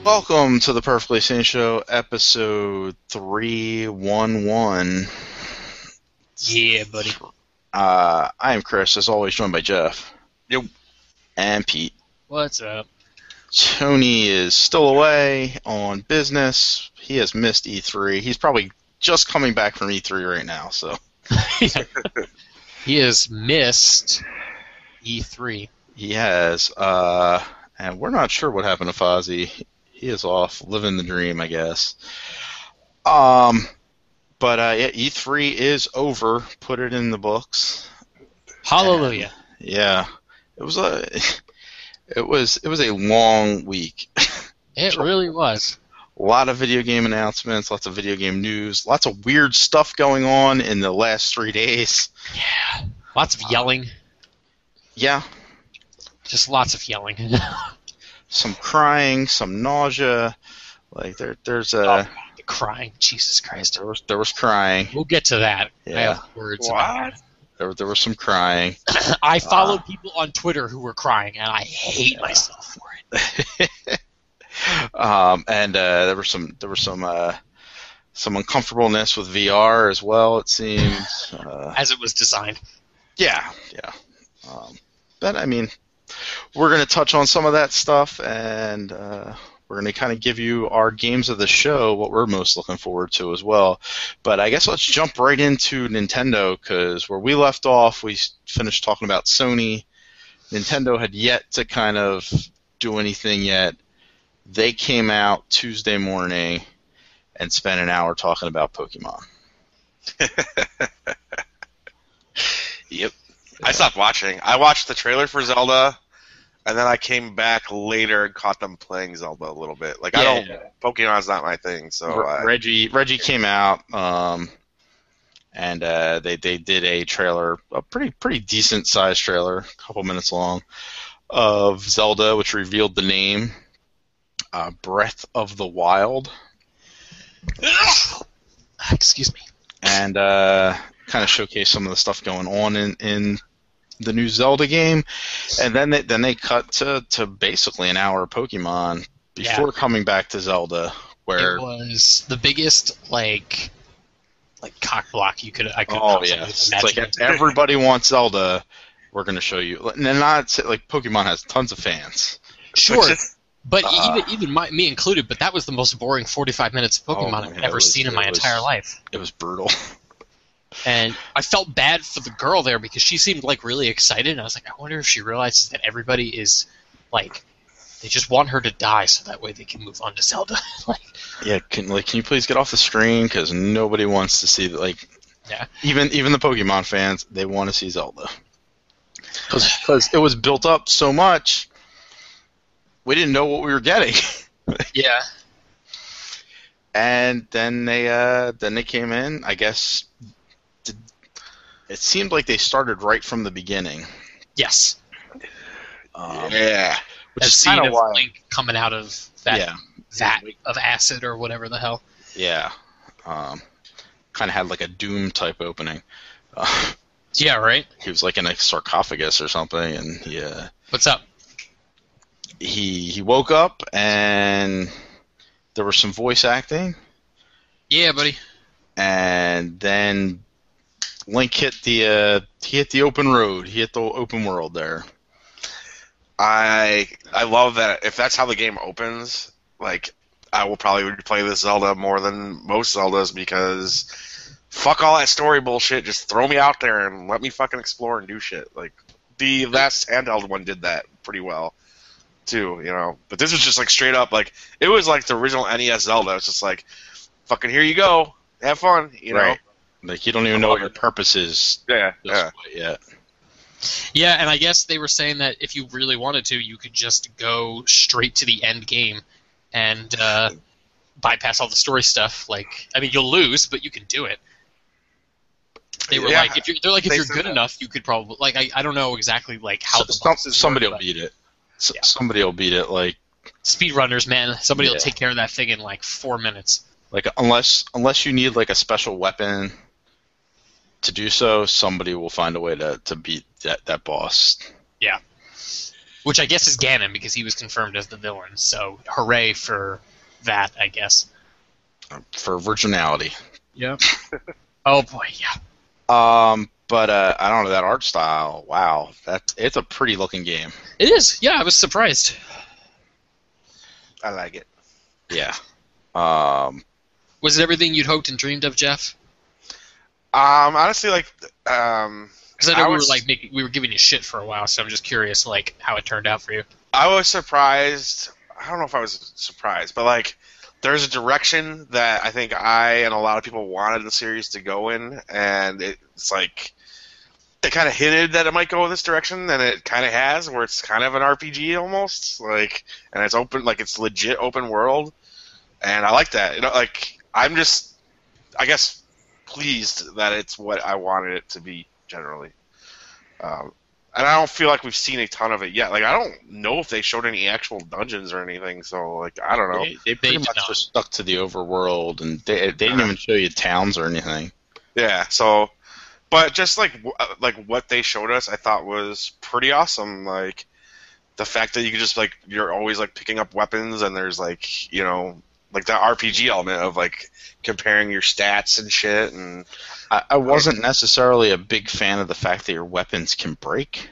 Welcome to the Perfectly Sane Show, episode 311. Yeah, buddy. I am Chris, as always, joined by Jeff. Yep. And Pete. What's up? Tony is still away on business. He has missed E3. He's probably just coming back from E3 right now, so. He has missed E3. He has, and we're not sure what happened to Fozzie. He is off living the dream, I guess. Yeah, E3 is over. Put it in the books. Hallelujah. And, yeah, it was a long week. It really was. A lot of video game announcements, lots of video game news, lots of weird stuff going on in the last 3 days. Yeah. Lots of yelling. Yeah. Just lots of yelling. Some crying, some nausea. Like there's the crying. Jesus Christ. There was crying. We'll get to that. Yeah. I have words about it. There was some crying. I followed people on Twitter who were crying, and I hate myself for it. There was some uncomfortableness with VR as well. It seems as it was designed. Yeah. But I mean, we're going to touch on some of that stuff, and we're going to kind of give you our games of the show, what we're most looking forward to as well. But I guess let's jump right into Nintendo, because where we left off, we finished talking about Sony. Nintendo had yet to kind of do anything yet. They came out Tuesday morning and spent an hour talking about Pokemon. Yep. I stopped watching. I watched the trailer for Zelda, and then I came back later and caught them playing Zelda a little bit. Pokemon's not my thing, so Reggie came out, and they did a trailer, a pretty decent sized trailer, a couple minutes long, of Zelda, which revealed the name, Breath of the Wild. Excuse me. And kind of showcase some of the stuff going on in the new Zelda game, and then they cut to basically an hour of Pokemon before coming back to Zelda, where it was the biggest like cock block I could imagine. It's like everybody wants Zelda. We're going to show you, and not like Pokemon has tons of fans. Sure. But even me included, but that was the most boring 45 minutes of Pokemon I've ever seen in my entire life. It was brutal. And I felt bad for the girl there because she seemed like really excited, and I was like, I wonder if she realizes that everybody is like, they just want her to die so that way they can move on to Zelda. Can you please get off the screen, because nobody wants to see even the Pokemon fans, they want to see Zelda, because it was built up so much. We didn't know what we were getting. Yeah. And then they came in. I guess it seemed like they started right from the beginning. Yes. Yeah. Which is kind of wild. Link coming out of that vat of acid or whatever the hell. Yeah. Kind of had like a Doom type opening. Yeah, right? He was like in a sarcophagus or something, and What's up? He woke up, and there was some voice acting. Yeah, buddy. And then Link hit the open road. He hit the open world there. I love that. If that's how the game opens, like, I will probably play this Zelda more than most Zeldas, because fuck all that story bullshit. Just throw me out there and let me fucking explore and do shit. Like, the last handheld one did that pretty well too, But this was just like straight up, like, it was like the original NES Zelda. It's just like, fucking here you go, have fun, Right. Like, you don't even know what your purpose is. Yeah. Yeah, and I guess they were saying that if you really wanted to, you could just go straight to the end game and bypass all the story stuff. Like, I mean, you'll lose, but you can do it. They were like, if you're good enough, you could probably, like, I don't know exactly like how the bosses somebody work, will beat it. Somebody will beat it, like speedrunners, man. Somebody will take care of that thing in like 4 minutes. Like, unless you need like a special weapon to do so, somebody will find a way to beat that boss. Yeah. Which I guess is Ganon because he was confirmed as the villain. So hooray for that, I guess. For virginality. Yep. Oh boy, yeah. But I don't know, that art style. Wow, it's a pretty looking game. It is. Yeah, I was surprised. I like it. Yeah. Was it everything you'd hoped and dreamed of, Jeff? Honestly, like, Because I know we were giving you shit for a while, so I'm just curious, like, how it turned out for you. I was surprised. I don't know if I was surprised, but like, there's a direction that I think I and a lot of people wanted the series to go in, and it's like they kind of hinted that it might go in this direction, and it kind of has, where it's kind of an RPG almost, like, and it's open, like it's legit open world, and I like that. You know, like I'm just, I guess, pleased that it's what I wanted it to be generally. And I don't feel like we've seen a ton of it yet. Like, I don't know if they showed any actual dungeons or anything, so, like, I don't know. They pretty much just stuck to the overworld, and they didn't even show you towns or anything. Yeah, so, but just, like what they showed us, I thought was pretty awesome. Like, the fact that you could just, like, you're always, like, picking up weapons, and there's, like, you know, like, the RPG element of, like, comparing your stats and shit, and... I wasn't necessarily a big fan of the fact that your weapons can break.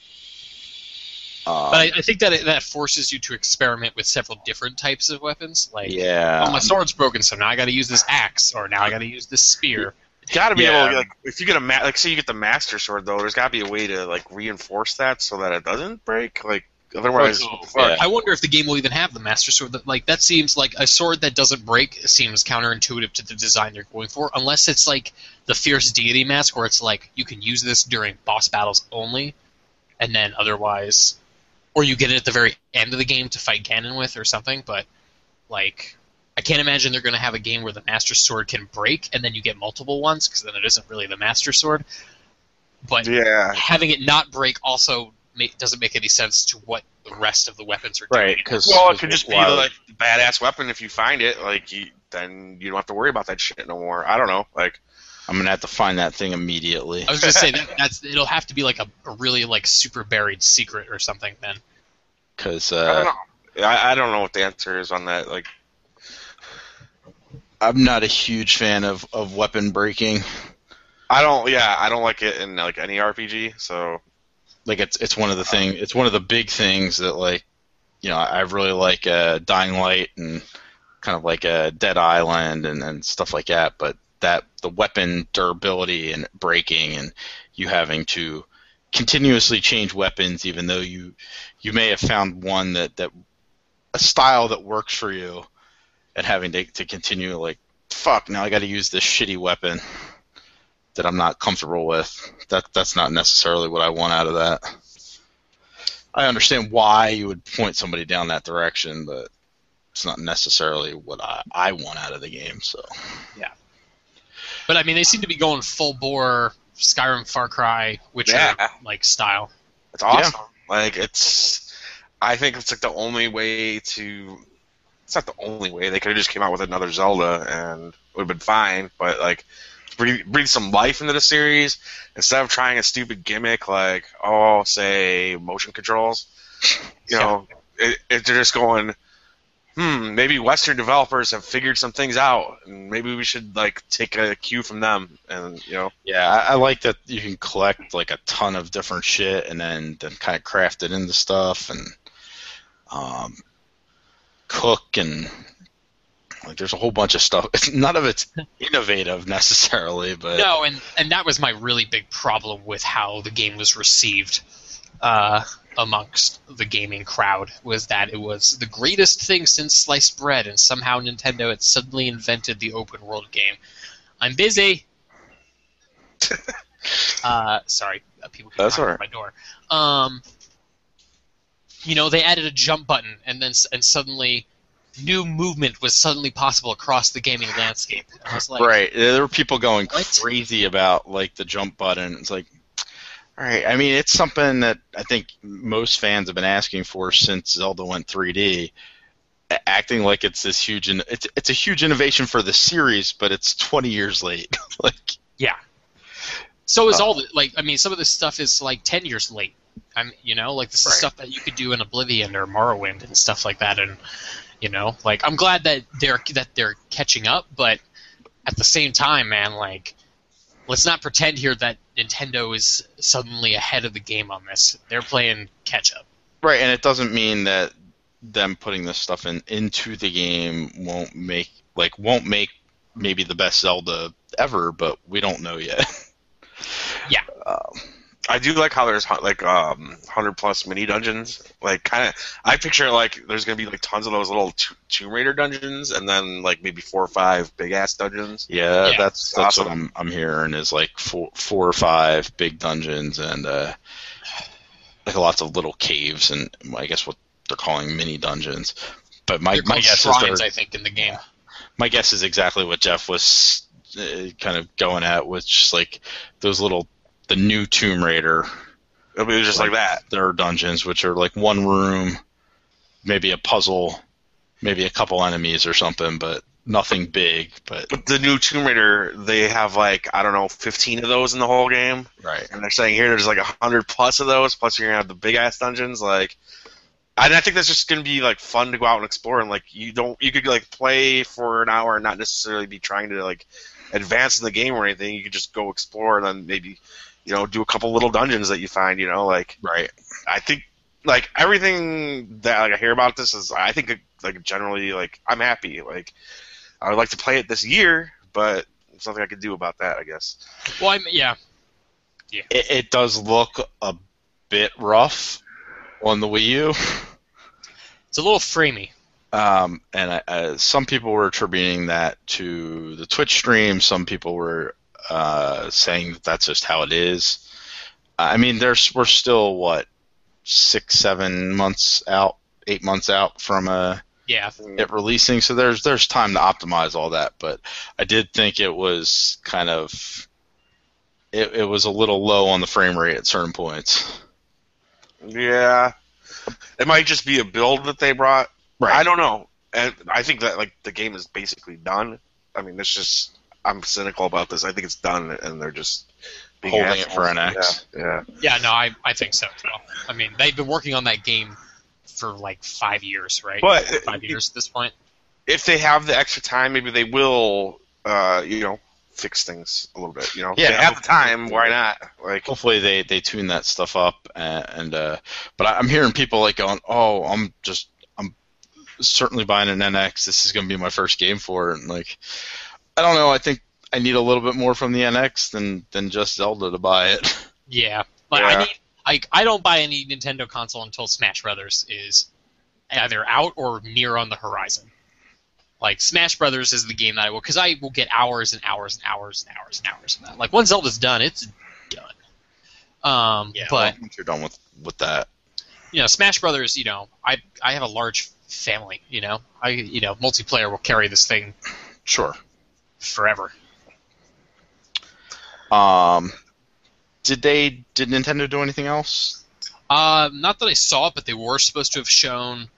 But I think that that forces you to experiment with several different types of weapons. Like, yeah. Oh, my sword's broken, so now I got to use this axe, or now I got to use this spear. You got to be able to, like, if you get like, say you get the Master Sword, though, there's got to be a way to, like, reinforce that so that it doesn't break. Like, otherwise, I wonder if the game will even have the Master Sword. That seems like a sword that doesn't break seems counterintuitive to the design they're going for, unless it's like the Fierce Deity Mask, where it's like you can use this during boss battles only, and then otherwise, or you get it at the very end of the game to fight Ganon with or something. But like, I can't imagine they're going to have a game where the Master Sword can break and then you get multiple ones, because then it isn't really the Master Sword. But having it not break also doesn't make any sense to what the rest of the weapons are doing. Right, because it could just be like the badass weapon if you find it. Like, then you don't have to worry about that shit no more. I don't know. Like, I'm gonna have to find that thing immediately. I was gonna say it'll have to be like a really like super buried secret or something then. Because I don't know. I don't know what the answer is on that. Like, I'm not a huge fan of weapon breaking. I don't like it in like any RPG. So, like, it's one of the big things that, like, you know, I really like Dying Light and kind of like Dead Island and stuff like that. But the weapon durability and breaking, and you having to continuously change weapons, even though you may have found one that a style that works for you, and having to continue, like, fuck, now I got to use this shitty weapon that I'm not comfortable with. That's not necessarily what I want out of that. I understand why you would point somebody down that direction, but it's not necessarily what I want out of the game. So yeah. But I mean, they seem to be going full bore Skyrim, Far Cry, Witcher like style. It's awesome. Yeah. Like, I think it's like the only way to. It's not the only way. They could have just came out with another Zelda and it would have been fine. But like, breathe some life into the series instead of trying a stupid gimmick like, say motion controls. You know, they're just going. Maybe Western developers have figured some things out, and maybe we should, like, take a cue from them, and, you know. Yeah, I like that you can collect, like, a ton of different shit and then kind of craft it into stuff and cook, and, like, there's a whole bunch of stuff. None of it's innovative necessarily, but... No, and that was my really big problem with how the game was received amongst the gaming crowd, was that it was the greatest thing since sliced bread, and somehow Nintendo had suddenly invented the open world game. I'm busy. Sorry, people keep knocking on my door. You know, they added a jump button, and suddenly new movement was suddenly possible across the gaming landscape. I was like, right, there were people going crazy about, like, the jump button. It's like, all right, I mean, it's something that I think most fans have been asking for since Zelda went 3D, acting like it's this huge, it's a huge innovation for the series, but it's 20 years late. Like, yeah. So is all the, like, I mean, some of this stuff is like 10 years late. Like this is Right. stuff that you could do in Oblivion or Morrowind and stuff like that. And like I'm glad that they're catching up, but at the same time, man, like let's not pretend here that Nintendo is suddenly ahead of the game on this. They're playing catch up. Right, and it doesn't mean that them putting this stuff into the game won't make maybe the best Zelda ever, but we don't know yet. Yeah. I do like how there's 100+ mini dungeons. Like, kind of, I picture like there's gonna be like tons of those little Tomb Raider dungeons, and then like maybe 4 or 5 big ass dungeons. Yeah, Yeah. that's Awesome. what I'm hearing is like four or 5 big dungeons and like lots of little caves and I guess what they're calling mini dungeons. But my They're called guess shrines, is I think, in the game. my guess is exactly what Jeff was kind of going at, with just like those the new Tomb Raider. It'll be just like that. There are dungeons which are like one room, maybe a puzzle, maybe a couple enemies or something, but nothing big. But But the new Tomb Raider, they have like, I don't know, 15 of those in the whole game. right, And they're saying here there's like 100+ of those, plus you're gonna have the big ass dungeons. Like, and I think that's just gonna be like fun to go out and explore. And like you could like play for an hour and not necessarily be trying to like advance in the game or anything. You could just go explore and then maybe do a couple little dungeons that you find. Like right. I think like everything that like I hear about this is I think like generally like I'm happy. Like I would like to play it this year, but there's nothing I could do about that, I guess. Well, yeah. It does look a bit rough on the Wii U. It's a little framey. And some people were attributing that to the Twitch stream. Some people were saying that that's just how it is. I mean, we're still 6, 7 months out, 8 months out from Yeah. it releasing, so there's time to optimize all that. But I did think it was kind of it was a little low on the frame rate at certain points. Yeah. It might just be a build that they brought. Right. I don't know. And I think that like the game is basically done. I mean, it's just I'm cynical about this. I think it's done, and they're just being Holding it for assholes. NX. Yeah. Yeah, no, I think so as well. I mean, they've been working on that game for like 5 years, right? But 5 years at this point. if they have the extra time, maybe they will, fix things a little bit. Yeah, if they have the time, why not? Like, Hopefully they tune that stuff up, but I'm hearing people like going, "Oh, I'm certainly buying an NX. This is going to be my first game for it." And like, I don't know. I think I need a little bit more from the NX than just Zelda to buy it. Yeah. I don't buy any Nintendo console until Smash Brothers is either out or near on the horizon. Like, Smash Brothers is the game that I will, because I will get hours and hours and hours and hours and hours of that. Like, once Zelda's done, it's done. But once you're done with that, Smash Brothers, I have a large family, multiplayer will carry this thing sure. forever. Did Nintendo do anything else? Not that I saw, but they were supposed to have shown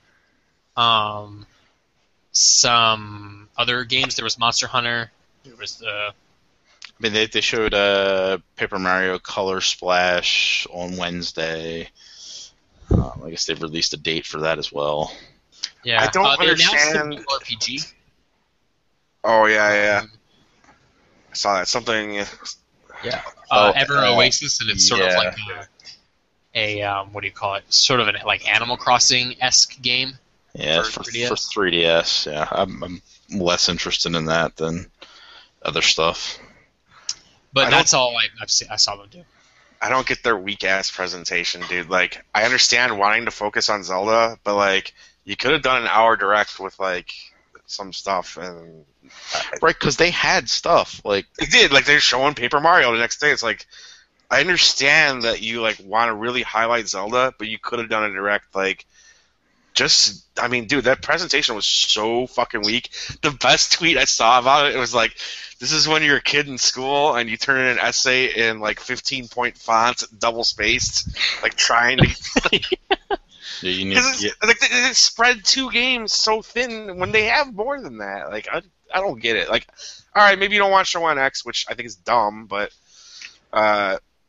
some other games. There was Monster Hunter. There was I mean, they showed Paper Mario Color Splash on Wednesday. I guess they've released a date for that as well. yeah. I don't they announced understand- the new RPG. oh yeah. I saw that something. Yeah. Oh, Ever Oasis, and it's sort of like a what do you call it? Sort of an like Animal Crossing-esque game. Yeah, For for 3DS? 3DS. Yeah, I'm less interested in that than other stuff. But I that's all I saw them do. I don't get their weak ass presentation, dude. Like, I understand wanting to focus on Zelda, but like, you could have done an hour direct with like some stuff, and Right, because they had stuff like they did. Like, they're showing Paper Mario the next day. It's like, I understand that you like want to really highlight Zelda, but you could have done a direct like. I mean, dude, that presentation was so fucking weak. The best tweet I saw about it was like, this is when you're a kid in school and you turn in an essay in like 15-point font, double spaced, like trying to. yeah, you need. Because they spread 2 games so thin when they have more than that. Like, I don't get it. Like, all right, maybe you don't want Show on X, which I think is dumb, but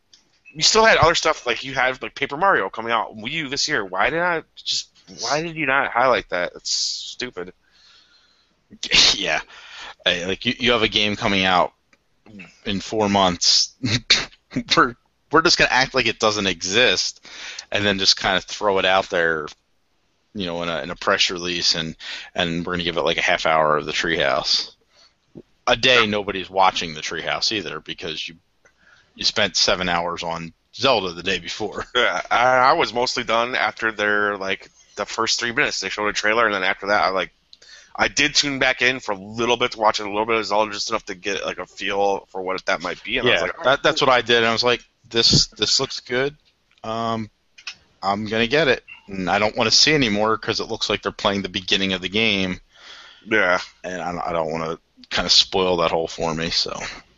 you still had other stuff like you had like Paper Mario coming out Wii U this year. Why did you not highlight that? It's stupid. Yeah, like you have a game coming out in 4 months. we're just gonna act like it doesn't exist, and then just kind of throw it out there, in a press release, and we're gonna give it like a half hour of the Treehouse. A day nobody's watching the Treehouse either because you spent 7 hours on Zelda the day before. Yeah, I was mostly done after their the first 3 minutes. They showed a trailer, and then after that, I did tune back in for a little bit to watch a little bit of Zelda, just enough to get a feel for what that might be. And I was like, that's what I did. And I was like, this looks good. I'm gonna get it, and I don't want to see anymore because it looks like they're playing the beginning of the game. Yeah, and I don't want to kind of spoil that whole for me. So,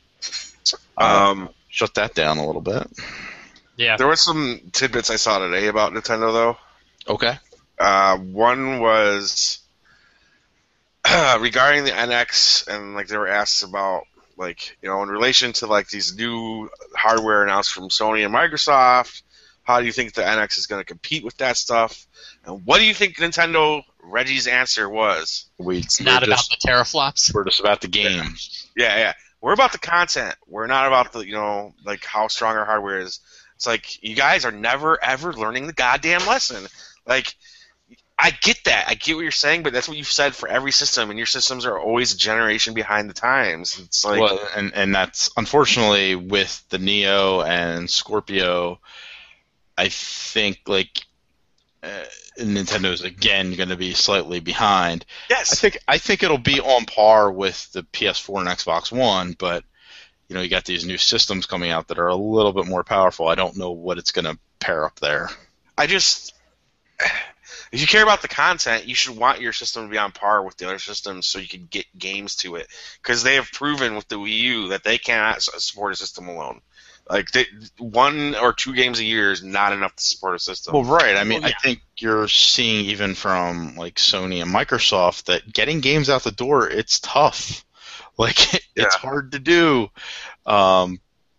shut that down a little bit. Yeah, there was some tidbits I saw today about Nintendo though. Okay. One was regarding the NX, and they were asked about in relation to these new hardware announced from Sony and Microsoft, how do you think the NX is going to compete with that stuff? And what do you think Reggie's answer was? It's not about the teraflops. We're just about the games. Yeah. We're about the content. We're not about the how strong our hardware is. It's like you guys are never ever learning the goddamn lesson. I get that. I get what you're saying, but that's what you've said for every system, and your systems are always a generation behind the times. It's and that's unfortunately with the Neo and Scorpio. I think Nintendo's again going to be slightly behind. Yes, I think it'll be on par with the PS4 and Xbox One, but you got these new systems coming out that are a little bit more powerful. I don't know what it's going to pair up there. If you care about the content, you should want your system to be on par with the other systems so you can get games to it. Because they have proven with the Wii U that they cannot support a system alone. 1 or 2 games a year is not enough to support a system. Well, right. I mean, I think you're seeing even from Sony and Microsoft that getting games out the door, it's tough. It's hard to do. And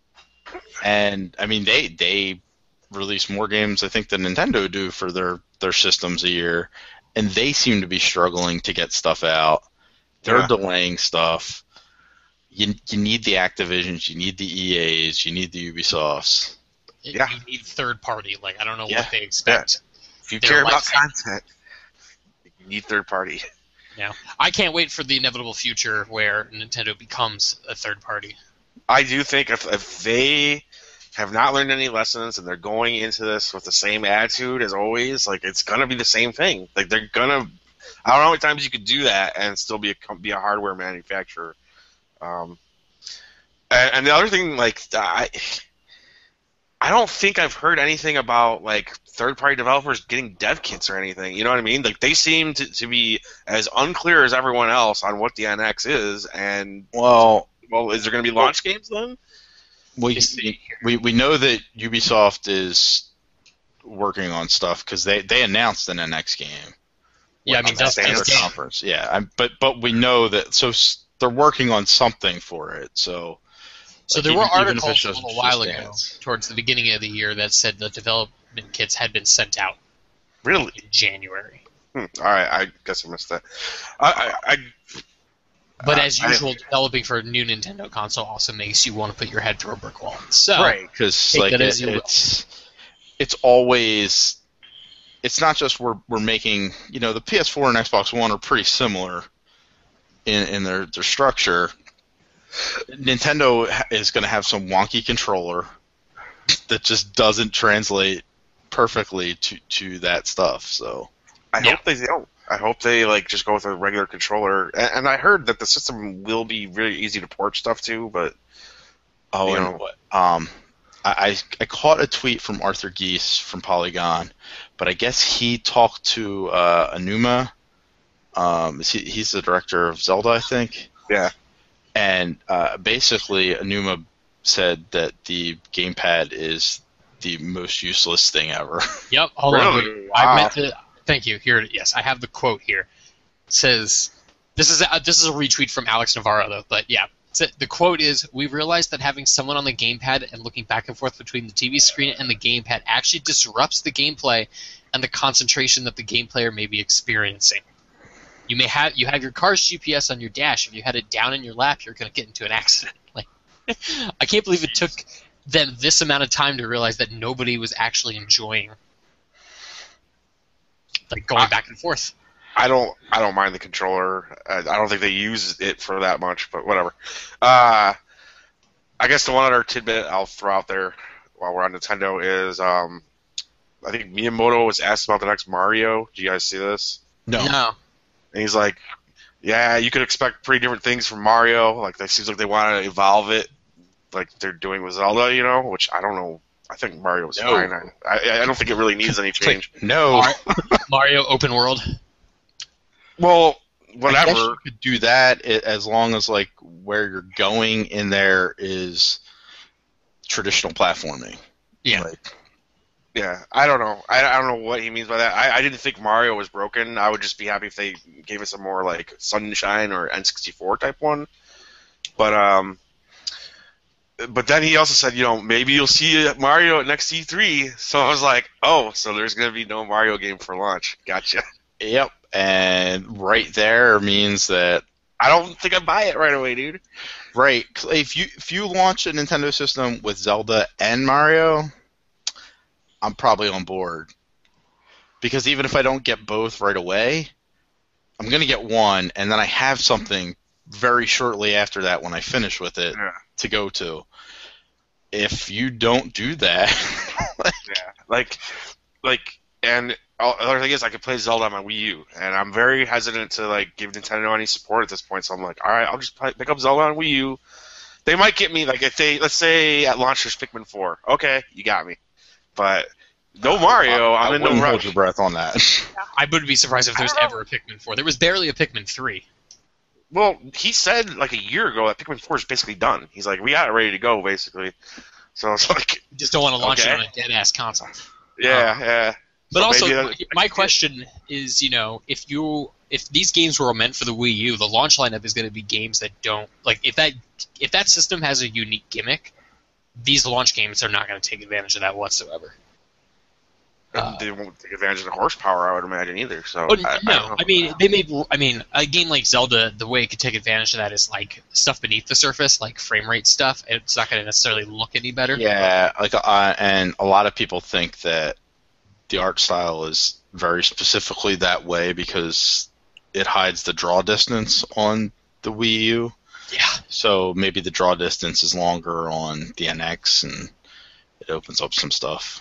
I mean, they release more games, I think, than Nintendo do for their systems a year, and they seem to be struggling to get stuff out. They're delaying stuff. You need the Activisions, you need the EAs, you need the Ubisofts. You need third party. I don't know what they expect. If you care about content, you need third party. Yeah, I can't wait for the inevitable future where Nintendo becomes a third party. I do think if they have not learned any lessons and they're going into this with the same attitude as always, it's gonna be the same thing. They're gonna. I don't know how many times you could do that and still be a hardware manufacturer. And the other thing, I don't think I've heard anything about third-party developers getting dev kits or anything. You know what I mean? They seem to be as unclear as everyone else on what the NX is. And well, is there going to be launch games then? We know that Ubisoft is working on stuff because they announced an NX game. Yeah, I mean that's the conference. Yeah, but we know that they're working on something for it. So there were articles a little while ago, towards the beginning of the year, that said the development kits had been sent out. Really? In January. All right, I guess I missed that. But as usual, developing for a new Nintendo console also makes you want to put your head through a brick wall. So, right, because it's always, it's not just we're making, the PS4 and Xbox One are pretty similar in their structure. Nintendo is going to have some wonky controller that just doesn't translate perfectly to that stuff. So I hope they don't. I hope they just go with a regular controller. And I heard that the system will be really easy to port stuff to, but I caught a tweet from Arthur Geese from Polygon, but I guess he talked to Anuma. He's the director of Zelda, I think. Yeah. And basically, Anuma said that the gamepad is the most useless thing ever. Yep. Hold on. Wow. Thank you. Here, yes, I have the quote here. It says, this is a retweet from Alex Navarro, though. But yeah, So the quote is, "We realized that having someone on the gamepad and looking back and forth between the TV screen and the gamepad actually disrupts the gameplay and the concentration that the game player may be experiencing. You have your car's GPS on your dash. If you had it down in your lap, you're going to get into an accident." Like, I can't believe it took them this amount of time to realize that nobody was actually enjoying like going back and forth. I don't mind the controller. I don't think they use it for that much, but whatever. I guess the one other tidbit I'll throw out there while we're on Nintendo is I think Miyamoto was asked about the next Mario. Do you guys see this? No. And he's like, yeah, you could expect pretty different things from Mario. Like, it seems like they want to evolve it like they're doing with Zelda, which I don't know. I think Mario was fine. I don't think it really needs any change. No. Mario open world. Well, I whatever. guess you could do that as long as like where you're going in there is traditional platforming. Yeah. Like, Yeah, I don't know. I don't know what he means by that. I didn't think Mario was broken. I would just be happy if they gave us a more like Sunshine or N64 type one. But then he also said, maybe you'll see Mario at next E3. So I was like, oh, so there's gonna be no Mario game for launch. Gotcha. Yep. And right there means that I don't think I'd buy it right away, dude. right. If you launch a Nintendo system with Zelda and Mario, I'm probably on board. Because even if I don't get both right away, I'm going to get one, and then I have something very shortly after that when I finish with it to go to. If you don't do that... and other thing is I could play Zelda on my Wii U, and I'm very hesitant to like give Nintendo any support at this point, so I'm like, alright, I'll just pick up Zelda on Wii U. They might get me, like, if let's say at launch there's Pikmin 4. Okay, you got me. But no Mario, I'm in no rush. rush. Hold your breath on that. I wouldn't be surprised if there's ever a Pikmin 4. There was barely a Pikmin 3. Well, he said like a year ago that Pikmin 4 is basically done. He's like, we got it ready to go, basically. So it's like... You just don't want to launch it on a dead-ass console. Yeah. But So also, my question is, if these games were meant for the Wii U, the launch lineup is going to be games that don't... Like, if that system has a unique gimmick, these launch games are not going to take advantage of that whatsoever. They won't take advantage of the horsepower, I would imagine, either. So a game like Zelda, the way it could take advantage of that is like stuff beneath the surface, like frame rate stuff. It's not going to necessarily look any better. Yeah, and a lot of people think that the art style is very specifically that way because it hides the draw distance on the Wii U. Yeah. So maybe the draw distance is longer on the NX, and it opens up some stuff.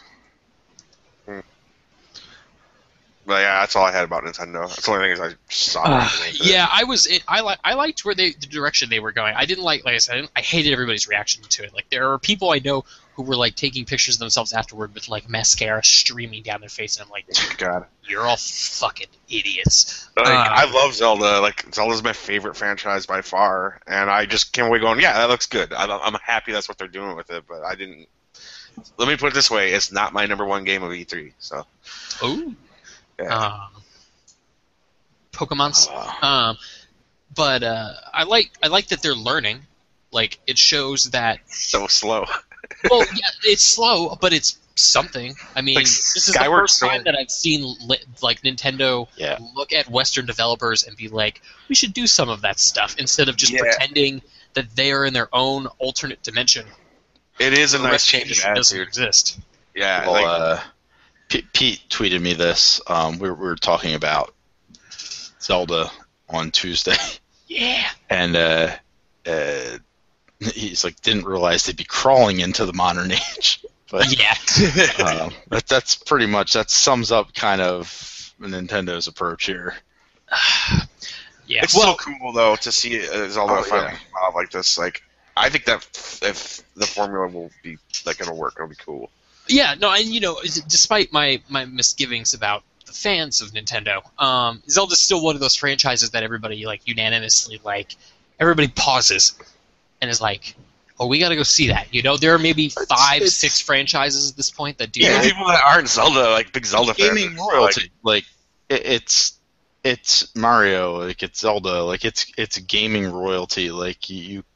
But yeah, that's all I had about Nintendo. That's the only thing I saw. Yeah, I liked where the direction they were going. I didn't like I said, I hated everybody's reaction to it. Like, there are people I know who were like taking pictures of themselves afterward with like mascara streaming down their face, and I'm like, God, you're all fucking idiots. Like, I love Zelda. Like, Zelda's my favorite franchise by far, and I just can't wait going, yeah, that looks good. I'm happy that's what they're doing with it, but I didn't. Let me put it this way: it's not my number one game of E3. So. Ooh. Yeah. Pokemon's. But I like that they're learning. Like, it shows that. So slow. Well, yeah, it's slow, but it's something. I mean, like, this is the first time that I've seen like Nintendo look at Western developers and be like, we should do some of that stuff instead of just pretending that they are in their own alternate dimension. It is a nice change in attitude. Doesn't exist. Yeah. Well, Pete tweeted me this. We were talking about Zelda on Tuesday. Yeah. And he's like, didn't realize they'd be crawling into the modern age. But, yeah. That's pretty much, that sums up kind of Nintendo's approach here. Yeah. It's so cool, though, to see Zelda finally come out like this. Like, I think that if the formula will be, like, it'll work, it'll be cool. Yeah, no, and despite my misgivings about the fans of Nintendo, Zelda's still one of those franchises that everybody like unanimously like. Everybody pauses and is like, "Oh, we got to go see that." There are maybe 5-6 franchises at this point that do. Yeah, people that aren't Zelda, like big Zelda fans. Gaming royalty, like it's Mario, like it's Zelda, like it's gaming royalty. Like you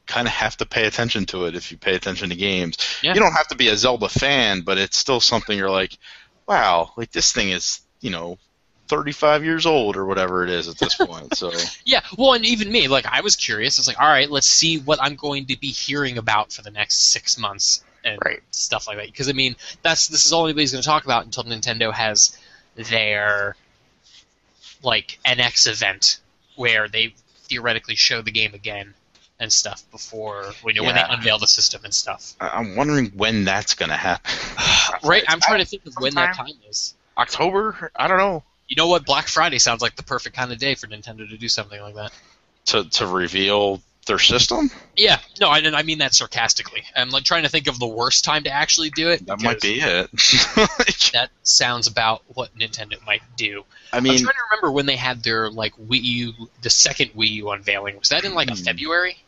kind of have to pay attention to it if you pay attention to games. Yeah. You don't have to be a Zelda fan, but it's still something you're like, wow, like this thing is, 35 years old or whatever it is at this point. So Yeah, well, and even me, like, I was curious. I was like, all right, let's see what I'm going to be hearing about for the next 6 months and Right. stuff like that. Because, I mean, this is all anybody's going to talk about until Nintendo has their, like, NX event where they theoretically show the game again and stuff before, when they Yeah. unveil the system and stuff. I'm wondering when that's going to happen. Right, I'm trying to think of when that Sometime. time is. October? I don't know. You know what? Black Friday sounds like the perfect kind of day for Nintendo to do something like that. to reveal their system? Yeah, no, I mean that sarcastically. I'm like trying to think of the worst time to actually do it. That might be it. That sounds about what Nintendo might do. I I'm mean, trying to remember when they had their like Wii U, the second Wii U unveiling. Was that in like a February?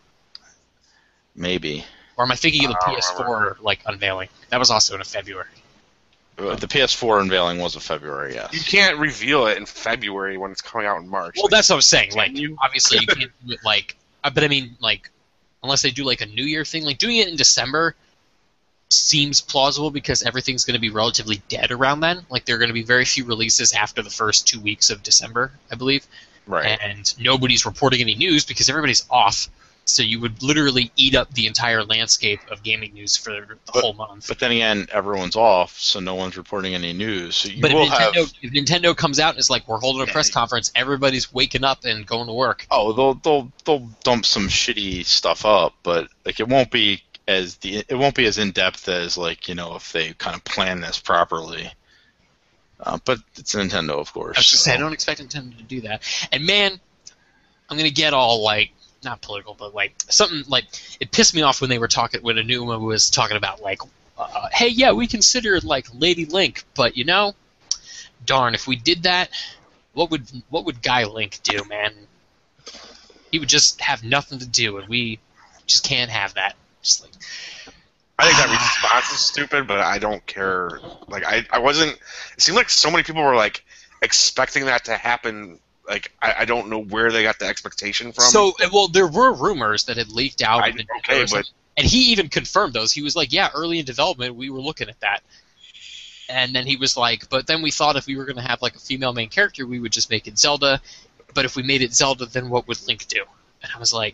maybe. Or am I thinking of the I don't PS4 like unveiling? That was also in a February. But the PS4 unveiling was in February, yes. You can't reveal it in February when it's coming out in March. Well, that's what I'm saying. Can Like, you? obviously, you can't do it like. But I mean, like, unless they do like a New Year thing, like doing it in December seems plausible because everything's going to be relatively dead around then. Like, there are going to be very few releases after the first 2 weeks of December, I believe, Right. and nobody's reporting any news because everybody's off. So you would literally eat up the entire landscape of gaming news for the whole month. But then again, everyone's off, so no one's reporting any news. So you But will if Nintendo comes out and is like, "We're holding a press conference," everybody's waking up and going to work. Oh, they'll dump some shitty stuff up, but like it won't be as in depth as like if they kind of plan this properly. But it's Nintendo, of course. I was just so- saying, I don't expect Nintendo to do that. And man, I'm gonna get all like not political, but like something like it pissed me off when when Anuma was talking about like, hey, yeah, we considered like Lady Link, but darn, if we did that, what would Guy Link do, man? He would just have nothing to do, and we just can't have that. Just like. I think that response is stupid, but I don't care. Like, I wasn't. It seemed like so many people were like expecting that to happen. Like, I don't know where they got the expectation from. So, well, there were rumors that had leaked out. Okay, but and he even confirmed those. He was like, yeah, early in development, we were looking at that. And then he was like, but then we thought if we were going to have like a female main character, we would just make it Zelda. But if we made it Zelda, then what would Link do? And I was like,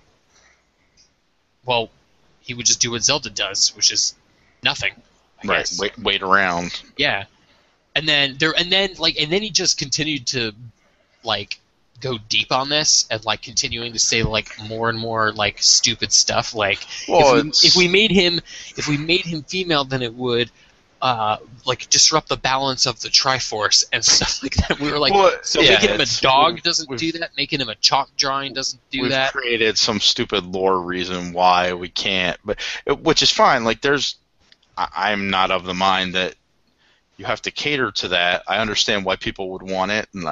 well, he would just do what Zelda does, which is nothing. I right. guess. Wait around. Yeah. And then he just continued to like go deep on this and like continuing to say like more and more like stupid stuff. Like Well, if we made him female, then it would like disrupt the balance of the Triforce and stuff like that. We were like, Well, so yeah, making him a it's- dog doesn't we've- do that. Making him a chalk drawing doesn't do We've that. created some stupid lore reason why we can't, which is fine. Like I'm not of the mind that you have to cater to that. I understand why people would want it, and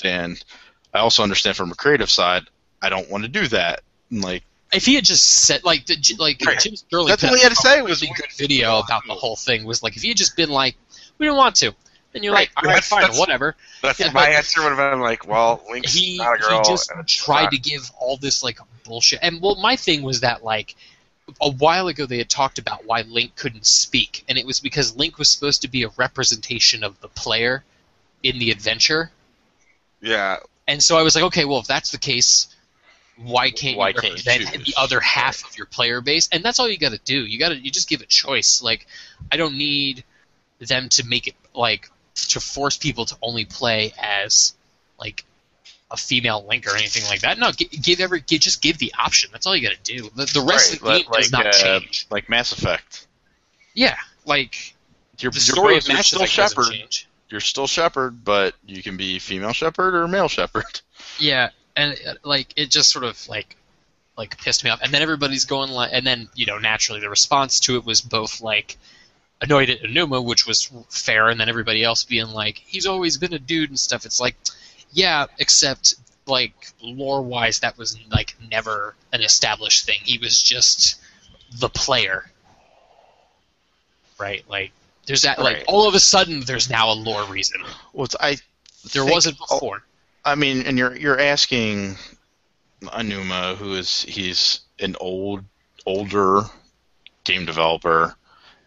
I also understand from a creative side, I don't want to do that. And like, If he had just said like Right. Jim Sterling, That's put all he had to out say a was- really good video about the whole thing. Was like if he had just been like, we don't want to, then you're Right, like, all right, that's- fine, that's- whatever. that's Yeah, my but- answer would have been like, well, Link's He not a girl. just and it's tried not- to give all this like bullshit. And well, my thing was that like a while ago they had talked about why Link couldn't speak, and it was because Link was supposed to be a representation of the player in the adventure. Yeah, And so I was like, okay, well, if that's the case, why can't Why you can't you represent choose? the other half of your player base? And that's all you got to do. You just give a choice. Like, I don't need them to make it like to force people to only play as like a female Link or anything like that. No, just give the option. That's all you got to do. The rest of the game does not change. like Mass Effect. Yeah, like Your the story of you're Mass still Effect doesn't Shepard. change. You're still Shepard, but you can be female Shepard or male Shepard. Yeah, and like it just sort of like pissed me off. And then everybody's going like, and then naturally the response to it was both like annoyed at Enuma, which was fair, and then everybody else being like, he's always been a dude and stuff. It's like, yeah, except like lore wise, that was like never an established thing. He was just the player, right? Like there's that Right. like all of a sudden there's now a lore reason. Well, There wasn't before. I mean, and you're asking Anuma, he's an old older game developer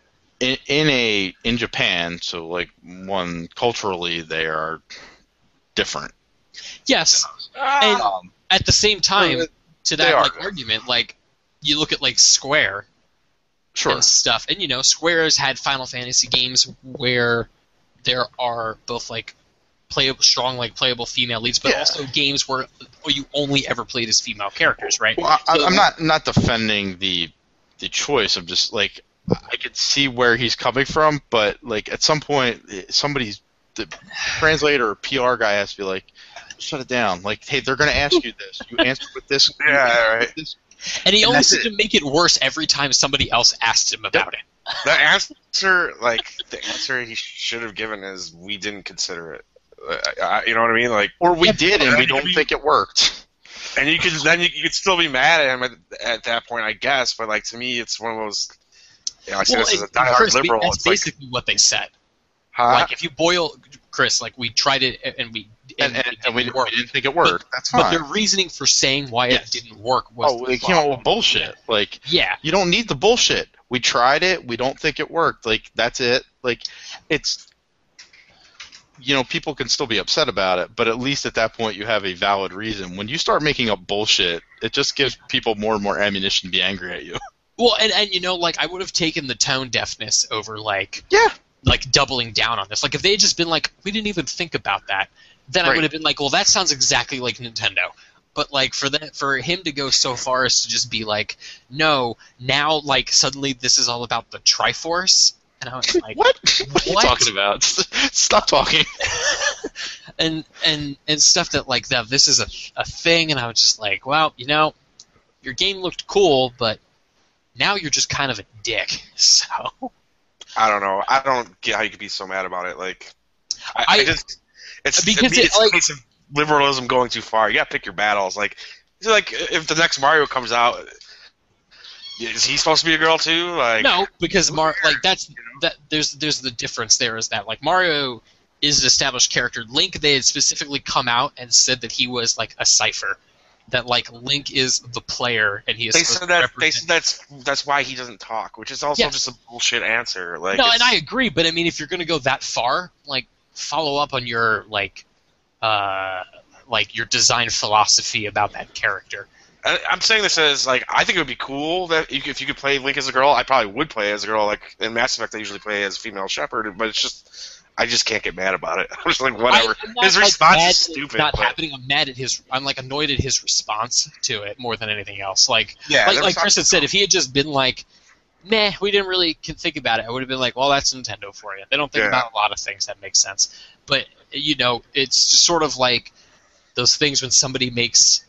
in Japan, so like one culturally they are different. Yes, and at the same time, to that like are. argument, like you look at like Square Sure. and stuff, and you know, Square has had Final Fantasy games where there are both like playable female leads, but Yeah. also games where you only ever played as female characters, right? Well, So- I'm not defending the choice. I'm just like I could see where he's coming from, but like at some point, the translator or PR guy has to be like, shut it down. Like, hey, they're going to ask you this. You answer with this. you Yeah, answer right. with this. And he And only that's seemed to make it worse every time somebody else asked him about it. The answer he should have given is we didn't consider it. You know what I mean? Like, Or we did, and we you don't could be- think it worked. and you could still be mad at him at that point, I guess. But like to me, it's one of those. You know, I say this as a diehard Chris, liberal. that's It's like, basically what they said. huh? Like if you boil, Chris, like we tried it and We didn't work. didn't think it worked. That's But fine. their reasoning for saying why Yes. it didn't work was Oh, they came out with bullshit. Like, yeah. you don't need the bullshit. We tried it. We don't think it worked. Like, that's it. Like, it's, you know, people can still be upset about it, but at least at that point you have a valid reason. When you start making up bullshit, it just gives people more and more ammunition to be angry at you. Well, and you know, like I would have taken the tone deafness over like Yeah. doubling down on this. Like if they had just been like, we didn't even think about that, then I Right. would have been like, well, that sounds exactly like Nintendo. But like for him to go so far as to just be like, no, now like suddenly this is all about the Triforce, and I was like, What? What are you What? talking about? Stop talking. and stuff that like that this is a thing, and I was just like, well, you know, your game looked cool, but now you're just kind of a dick. So I don't know. I don't get how you could be so mad about it. Like, I I- just it's because it's it, like- a case of liberalism going too far. You gotta pick your battles. Like, it's like if the next Mario comes out, is he supposed to be a girl too? Like, no, because there's the difference there is that like Mario is an established character. Link, they had specifically come out and said that he was like a cipher. That like Link is the player and he is. They supposed said to that. They represent- said that's why he doesn't talk, which is also Yes. just a bullshit answer. Like, No, it's- and I agree, but I mean, if you're going to go that far, like follow up on your like your design philosophy about that character. I'm saying this as like I think it would be cool that if you could play Link as a girl, I probably would play as a girl. Like in Mass Effect, I usually play as a female Shepard, but it's just I just can't get mad about it. I'm just like whatever. I'm not, His like, response mad is that it's stupid. Not but- happening. I'm mad at his. I'm like annoyed at his response to it more than anything else. Like Yeah, like the Chris response- had said, if he had just been like, "Meh, we didn't really think about it," I would have been like, "Well, that's Nintendo for you. They don't think Yeah. about a lot of things that make sense." But you know, it's just sort of like those things when somebody makes.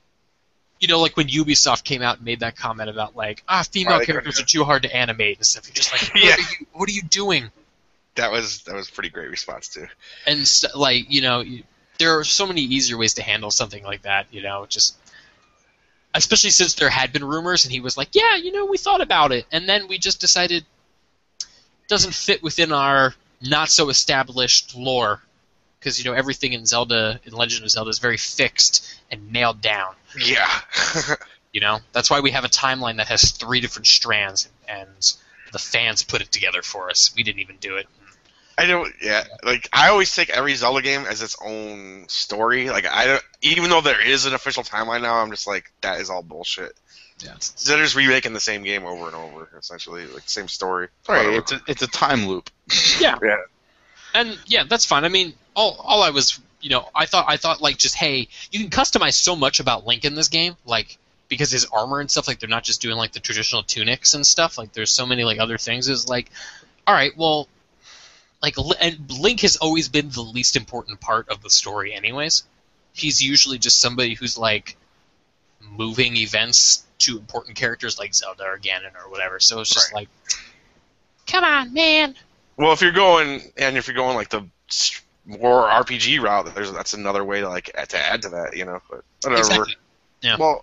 You know, like when Ubisoft came out and made that comment about like, female Right, characters are too hard to animate and stuff. You're just like, Yeah. what are you doing? That was a pretty great response too. And like, you know, there are so many easier ways to handle something like that. You know, just especially since there had been rumors, and he was like, yeah, you know, we thought about it, and then we just decided it doesn't fit within our not so established lore. Because, you know, everything in Legend of Zelda is very fixed and nailed down. Yeah. You know, that's why we have a timeline that has 3 different strands, and the fans put it together for us. We didn't even do it. I don't. Yeah, like I always take every Zelda game as its own story. Like I don't, even though there is an official timeline now, I'm just like that is all bullshit. Yeah. They're just remaking the same game over and over, essentially, like same story. Right. Whatever. It's a time loop. Yeah. Yeah. And yeah, that's fine. I mean, all I was, you know, I thought like just, hey, you can customize so much about Link in this game, like because his armor and stuff, like they're not just doing like the traditional tunics and stuff. Like there's so many like other things. Is like, all right, well, like, and Link has always been the least important part of the story, anyways. He's usually just somebody who's like moving events to important characters like Zelda or Ganon or whatever. So it's just like, come on, man. Well, if you're going like the more RPG route, that's another way to like to add to that, you know. But whatever. Exactly. Yeah. Well,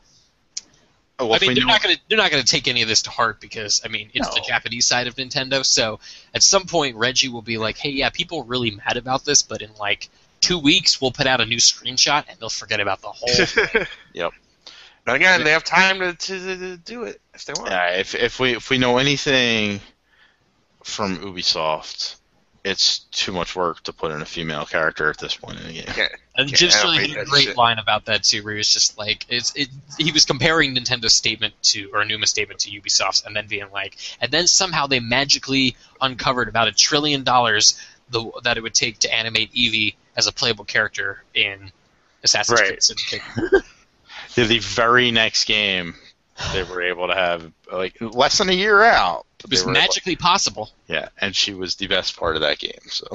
I mean, they're not gonna take any of this to heart because I mean it's the Japanese side of Nintendo. So at some point, Reggie will be like, "Hey, yeah, people are really mad about this, but in like 2 weeks, we'll put out a new screenshot and they'll forget about the whole." Yep. But again, they have time to do it if they want. Yeah, if we know anything from Ubisoft, it's too much work to put in a female character at this point in the game. And Jim Sterling had a great line about that too, where he was just like, he was comparing Nintendo's statement to, or Anuma's statement to Ubisoft's, and then being like, and then somehow they magically uncovered about $1 trillion that it would take to animate Eevee as a playable character in Assassin's Creed Syndicate. The very next game, they were able to have like less than a year out. It was magically possible. Yeah, and she was the best part of that game. So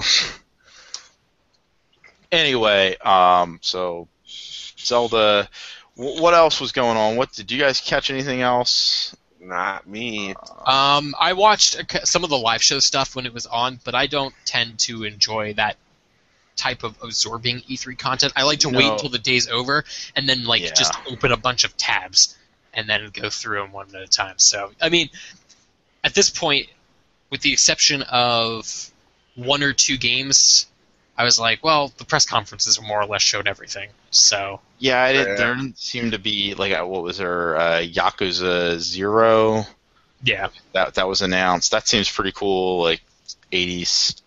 anyway, so Zelda. What else was going on? Did you guys catch anything else? Not me. I watched some of the live show stuff when it was on, but I don't tend to enjoy that type of absorbing E3 content. I like to wait until the day's over and then just open a bunch of tabs and then go through them one at a time. So, I mean, at this point, with the exception of one or two games, I was like, well, the press conferences more or less showed everything. So yeah, there didn't seem to be what was there? Yakuza 0. Yeah, that was announced. That seems pretty cool. Like 80s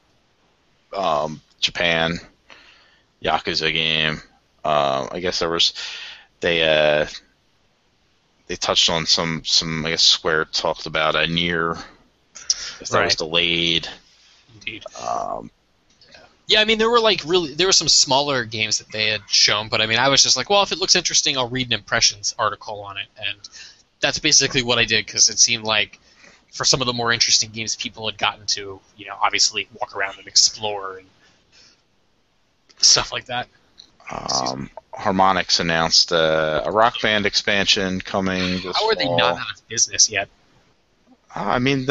Japan Yakuza game. I guess there was they touched on some I guess Square talked about a Nier that was delayed. Indeed. Yeah, I mean there were some smaller games that they had shown, but I mean I was just like, well, if it looks interesting, I'll read an impressions article on it, and that's basically what I did because it seemed like for some of the more interesting games people had gotten to, obviously walk around and explore and stuff like that. Harmonix announced a Rock Band expansion coming this How are they fall. not out of business yet? I mean,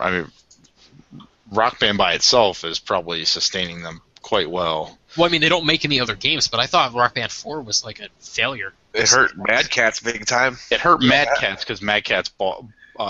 Rock Band by itself is probably sustaining them quite well. Well, I mean, they don't make any other games, but I thought Rock Band 4 was like a failure. It hurt Mad Catz big time. It hurt Mad Catz because Mad Catz bought.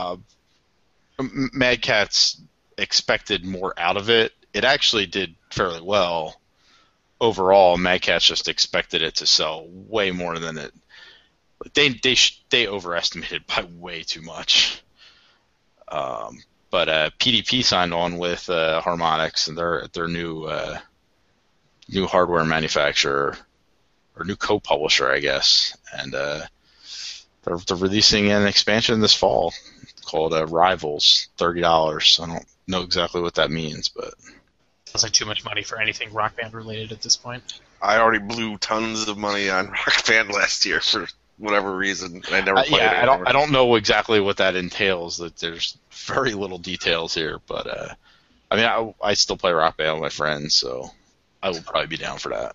Mad Catz expected more out of it. It actually did fairly well. Overall, Mad Catz just expected it to sell way more than it. They overestimated by way too much. But PDP signed on with Harmonix and their new hardware manufacturer or new co-publisher, I guess, and they're releasing an expansion this fall called Rivals, $30. I don't know exactly what that means, but sounds like too much money for anything Rock Band related at this point. I already blew tons of money on Rock Band last year for whatever reason. I never played it. I don't know exactly what that entails. That there's very little details here, but I mean, I still play Rock Band with my friends, so I will probably be down for that.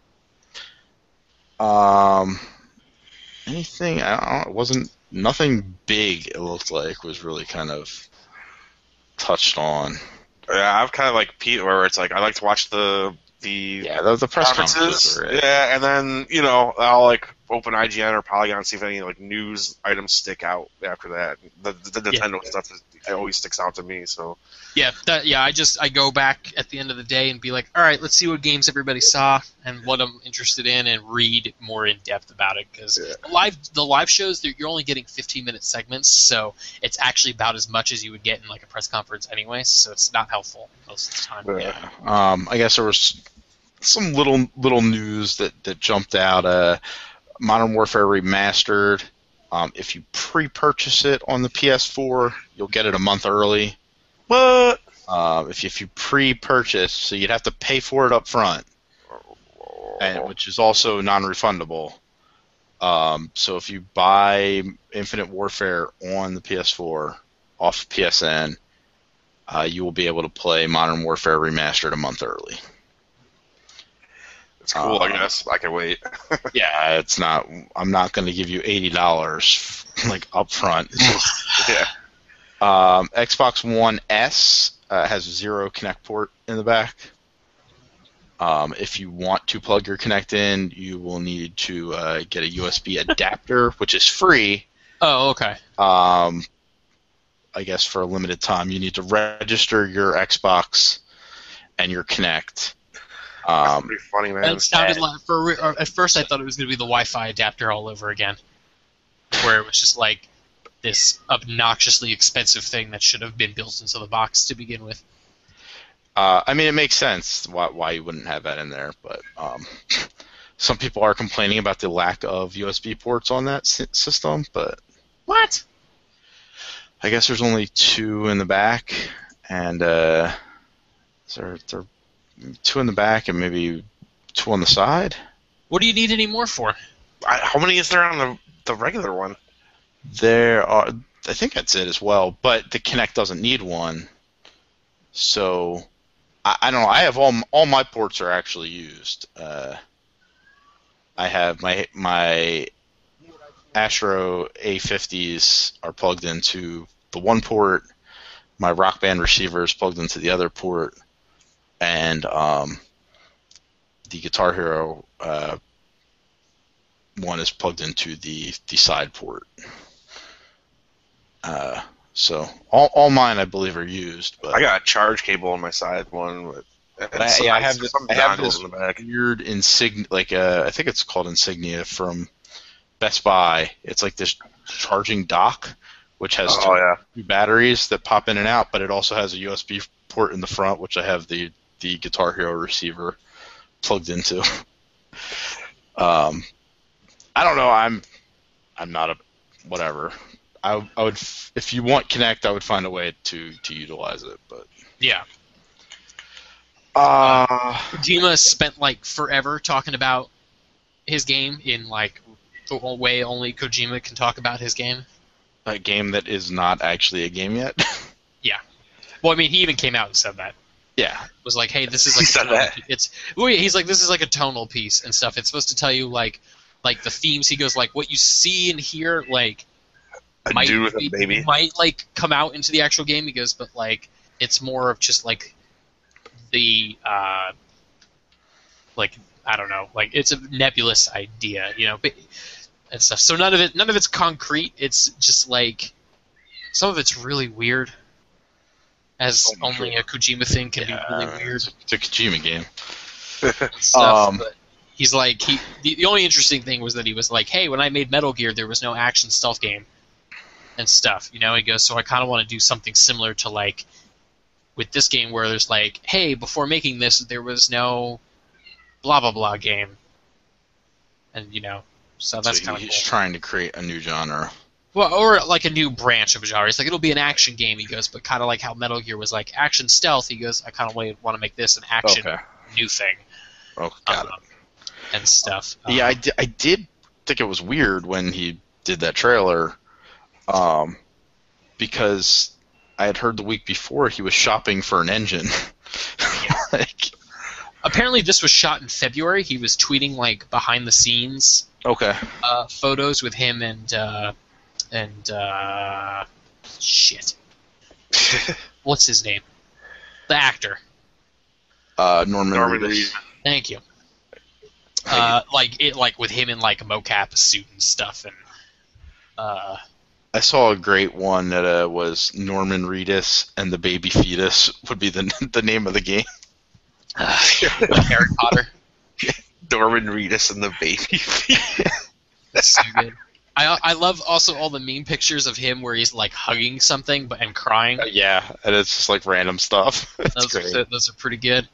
Anything? It wasn't nothing big. It looked like was really kind of touched on. Yeah, I've kind of like Pete, where it's like I like to watch the press conferences. Right? Yeah, and then I'll like open IGN or Polygon, see if any like news items stick out after that. The Nintendo stuff always sticks out to me. So I go back at the end of the day and be like, all right, let's see what games everybody saw and what I'm interested in, and read more in depth about it because the live shows you're only getting 15-minute segments, so it's actually about as much as you would get in like a press conference anyway. So it's not helpful most of the time. Yeah. I guess there was some little news that jumped out. Modern Warfare Remastered. If you pre-purchase it on the PS4, you'll get it a month early. What? If you pre-purchase, so you'd have to pay for it up front, which is also non-refundable. So if you buy Infinite Warfare on the PS4 off PSN, you will be able to play Modern Warfare Remastered a month early. It's cool, I guess. I can wait. Yeah, it's not. I'm not going to give you $80 like up front. Yeah. Xbox One S has 0 Kinect port in the back. If you want to plug your Kinect in, you will need to get a USB adapter, which is free. Oh, okay. I guess for a limited time, you need to register your Xbox and your Kinect. That's pretty funny, man. That sounded like at first I thought it was going to be the Wi-Fi adapter all over again. where it was just like this obnoxiously expensive thing that should have been built into the box to begin with. I mean, it makes sense why you wouldn't have that in there, but some people are complaining about the lack of USB ports on that system, but What? I guess there's only 2 in the back, and there are 2 in the back and maybe 2 on the side. What do you need any more for? How many is there on the regular one? There are, I think that's it as well, but the Kinect doesn't need one, so I don't know. I have all my ports are actually used. I have my Astro A50s are plugged into the one port. My Rock Band receiver is plugged into the other port, and the Guitar Hero one is plugged into the side port. So all mine, I believe, are used. But I got a charge cable on my side one. I have this in the back. weird Insignia, I think it's called Insignia from Best Buy. It's like this charging dock, which has two batteries that pop in and out, but it also has a USB port in the front, which I have the Guitar Hero receiver plugged into. I don't know. I'm not a whatever. I would, if you want Kinect, I would find a way to utilize it, but Yeah. Kojima spent like forever talking about his game in like the way only Kojima can talk about his game. a game that is not actually a game yet. Yeah. Well, I mean, he even came out and said that. Yeah. Was like, hey, this is like He said that. he's like, this is like a tonal piece and stuff. It's supposed to tell you like the themes. He goes like, what you see and hear like A dude with a baby. might like come out into the actual game. He goes, but like it's more of just like the like I don't know, like it's a nebulous idea, you know, and stuff. So none of it's concrete. It's just like some of it's really weird, as only a Kojima thing can be really weird. It's a Kojima game. And stuff, but he's like the only interesting thing was that he was like, hey, when I made Metal Gear, there was no action stealth game and stuff, you know. He goes, so I kind of want to do something similar to like with this game where there's like, hey, before making this, there was no blah blah blah game, and you know, so that's kind of he's cool. trying to create a new genre. Well, or like a new branch of a genre. It's like it'll be an action game, he goes, but kind of like how Metal Gear was like action stealth. He goes, I kind of want to make this an action new thing. Oh, got it. And stuff. Yeah, I did think it was weird when he did that trailer, because I had heard the week before he was shopping for an engine. Like, apparently, this was shot in February. He was tweeting like behind the scenes photos with him and shit. What's his name? The actor. Norman Reedus. Reedus. Thank you. Like with him in like a mocap suit and stuff, and I saw a great one that was Norman Reedus and the baby fetus would be the name of the game. Harry Potter. Norman Reedus and the baby. That's so good. I love also all the meme pictures of him where he's like hugging something and crying. Yeah, and it's just like random stuff. Those are pretty good.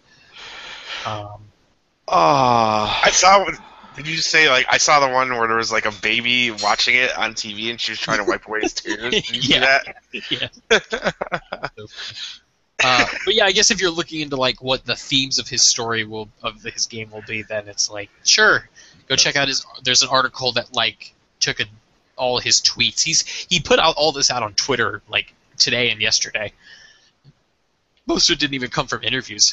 I saw. Did you just say like I saw the one where there was like a baby watching it on TV and she was trying to wipe away his tears? Did you see that? Yeah. But yeah, I guess if you're looking into like what the themes of his story of his game will be, then it's like sure, go check out his. There's an article that like took all his tweets. He put out all this out on Twitter like today and yesterday. Most of it didn't even come from interviews.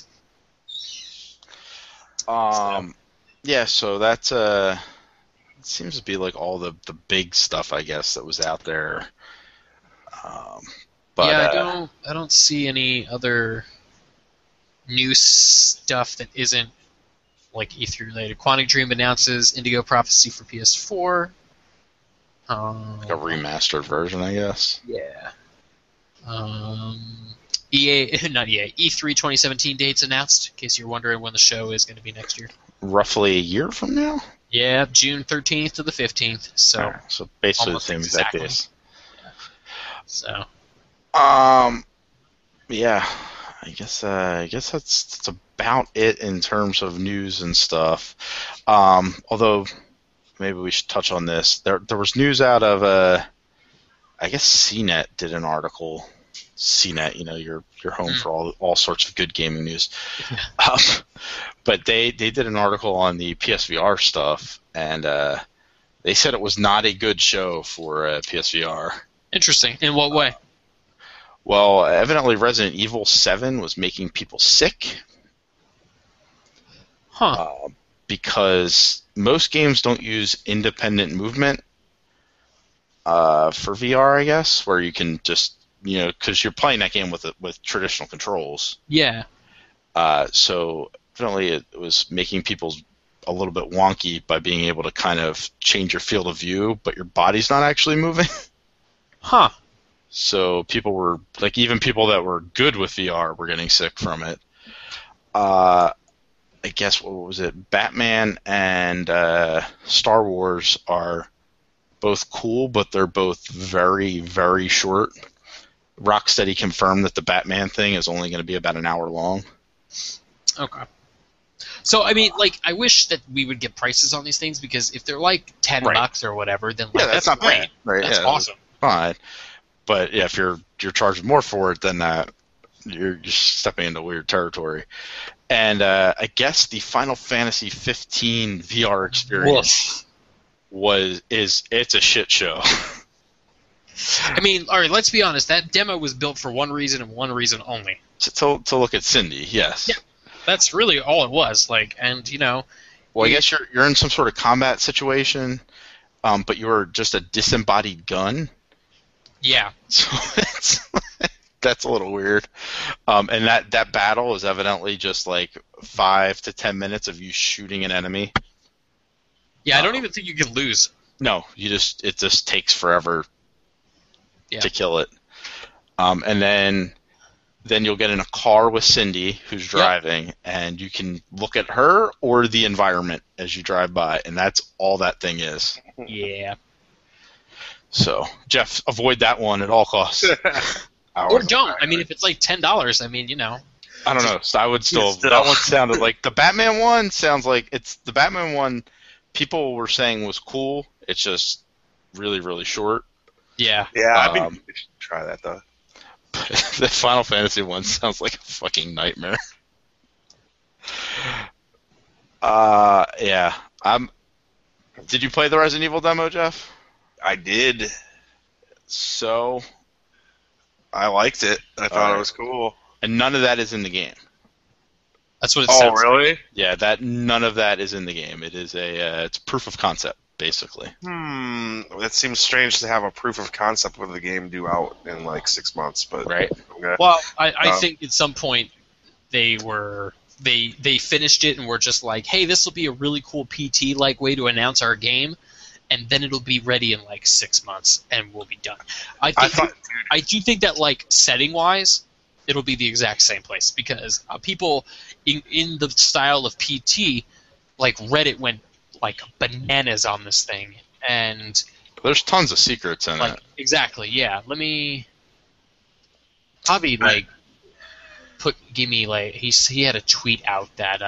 Yeah, so that's it seems to be like all the big stuff, I guess, that was out there. But yeah, I don't see any other new stuff that isn't like E3 related. Quantic Dream announces Indigo Prophecy for PS4. Like a remastered version, I guess. Yeah. E3 2017 dates announced, in case you're wondering when the show is going to be next year. Roughly a year from now? Yeah, June 13th to the 15th. So, Alright, so basically the almost same exact exactly. days. So Yeah, I guess that's about it in terms of news and stuff. Although maybe we should touch on this. There was news out of I guess CNET did an article. CNET, your home for all sorts of good gaming news. But they did an article on the PSVR stuff, and they said it was not a good show for PSVR. interesting. In what way? Well, evidently Resident Evil 7 was making people sick. Huh. Because most games don't use independent movement for VR, I guess, where you can just, because you're playing that game with traditional controls. Yeah. So evidently it was making people a little bit wonky by being able to kind of change your field of view, but your body's not actually moving. Huh. So people were, like, even people that were good with VR were getting sick from it. I guess, what was it? Batman and Star Wars are both cool, but they're both very, very short. Rocksteady confirmed that the Batman thing is only going to be about an hour long. Okay. So, I mean, like, I wish that we would get prices on these things, because if they're like $10 or whatever, then like, that's not great. bad, right? That's awesome. Fine. But yeah, if you're charging more for it than that, you're just stepping into weird territory. And I guess the Final Fantasy 15 VR experience it's a shit show. I mean, all right, let's be honest. That demo was built for one reason and one reason only. To look at Cindy, yes. Yeah, that's really all it was. Like, and well, I guess you're in some sort of combat situation, but you're just a disembodied gun. Yeah. So that's a little weird. And that battle is evidently just like 5 to 10 minutes of you shooting an enemy. Yeah, I don't even think you can lose. No, it just takes forever to kill it. And then you'll get in a car with Cindy, who's driving, and you can look at her or the environment as you drive by, and that's all that thing is. Yeah. So, Jeff, avoid that one at all costs. Or don't. I mean, if it's like $10, I mean, I don't know. So I would still. That one sounded like the Batman one. Sounds like it's the Batman one. People were saying was cool. It's just really, really short. Yeah. Yeah, I mean, we should try that though. The Final Fantasy one sounds like a fucking nightmare. Yeah. Did you play the Resident Evil demo, Jeff? I did. So, I liked it. I thought it was cool. And none of that is in the game. That's what it sounds Oh, really? like. Yeah, none of that is in the game. It is it's proof of concept, basically. That seems strange to have a proof of concept with the game due out in like 6 months, but right. Okay. Well, I think at some point they finished it and were just like, hey, this will be a really cool PT-like way to announce our game, and then it'll be ready in like 6 months and we'll be done. I do think that, like, setting-wise, it'll be the exact same place, because people in the style of PT, like Reddit went like bananas on this thing, and there's tons of secrets in it. Exactly, yeah. Let me. Javi like give me like he had a tweet out that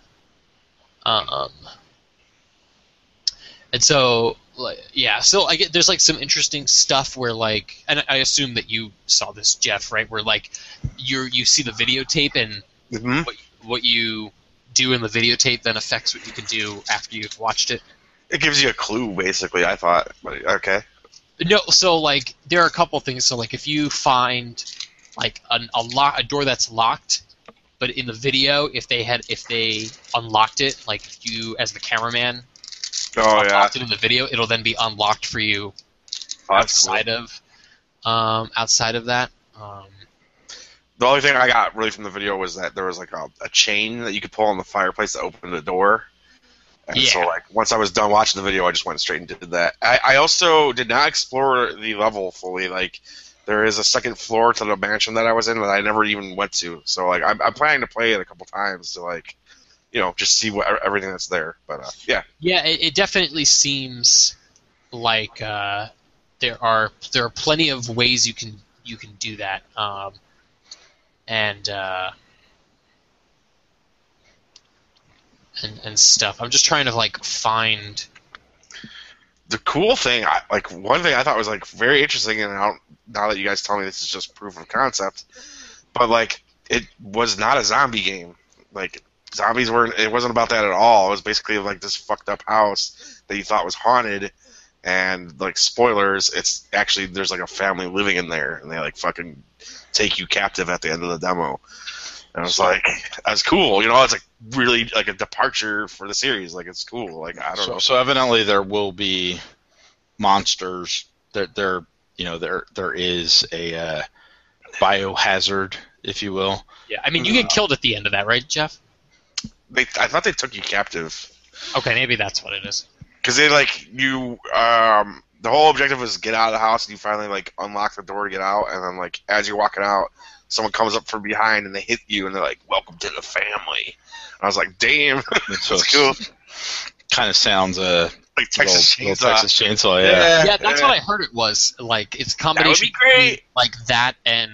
and so yeah, so I get there's like some interesting stuff where like, and I assume that you saw this, Jeff, right? Where like you see the videotape and what you do in the videotape then affects what you can do after you've watched it. It gives you a clue, basically. I thought, but okay. No, so like there are a couple things. So like if you find like a door that's locked, but in the video, if they unlocked it, like you as the cameraman unlocked it in the video, it'll then be unlocked for you outside of that. The only thing I got really from the video was that there was like a chain that you could pull on the fireplace to open the door. And so like once I was done watching the video, I just went straight and did that. I also did not explore the level fully. Like there is a second floor to the mansion that I was in that I never even went to. So like I'm planning to play it a couple times to like just see everything that's there. But yeah. Yeah, it definitely seems like there are plenty of ways you can do that, and stuff. I'm just trying to like find. The cool thing, one thing I thought was like very interesting, and now that you guys tell me this is just proof of concept, but like it was not a zombie game. Like zombies weren't. It wasn't about that at all. It was basically like this fucked up house that you thought was haunted, and like spoilers, it's actually there's like a family living in there, and they like fucking take you captive at the end of the demo. And I was like, that's cool. It's like really like a departure for the series. Like it's cool. Like I don't know. So evidently there will be monsters. There is a biohazard, if you will. Yeah, I mean you get killed at the end of that, right, Jeff? I thought they took you captive. Okay, maybe that's what it is. Because they the whole objective was get out of the house, and you finally like unlock the door to get out, and then like as you're walking out, someone comes up from behind and they hit you, and they're like, "Welcome to the family." And I was like, "Damn, that's cool." Kind of sounds like Texas Chainsaw. Texas Chainsaw, yeah. Yeah, that's what I heard it was. Like it's a combination. That would be great. Like that and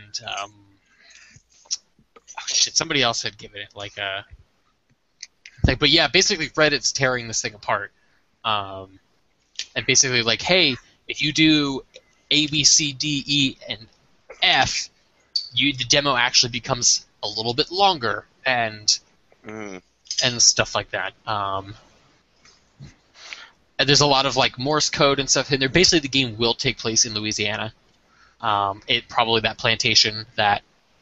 somebody else had given it like a. But yeah, basically Reddit's tearing this thing apart, and basically like, hey, if you do A, B, C, D, E, and F, the demo actually becomes a little bit longer and stuff like that. And there's a lot of like Morse code and stuff in there. Basically, the game will take place in Louisiana. Probably that plantation that.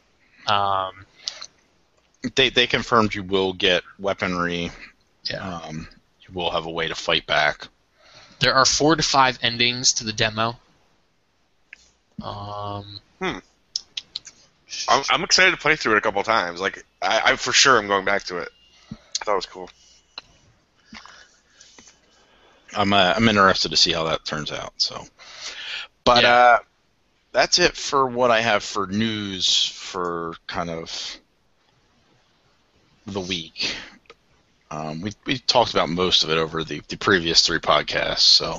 They confirmed you will get weaponry. Yeah. You will have a way to fight back. There are 4 to 5 endings to the demo. I'm excited to play through it a couple times. Like I for sure am going back to it. I thought it was cool. I'm interested to see how that turns out. So, but that's it for what I have for news for kind of the week. We talked about most of it over the previous 3 podcasts. So,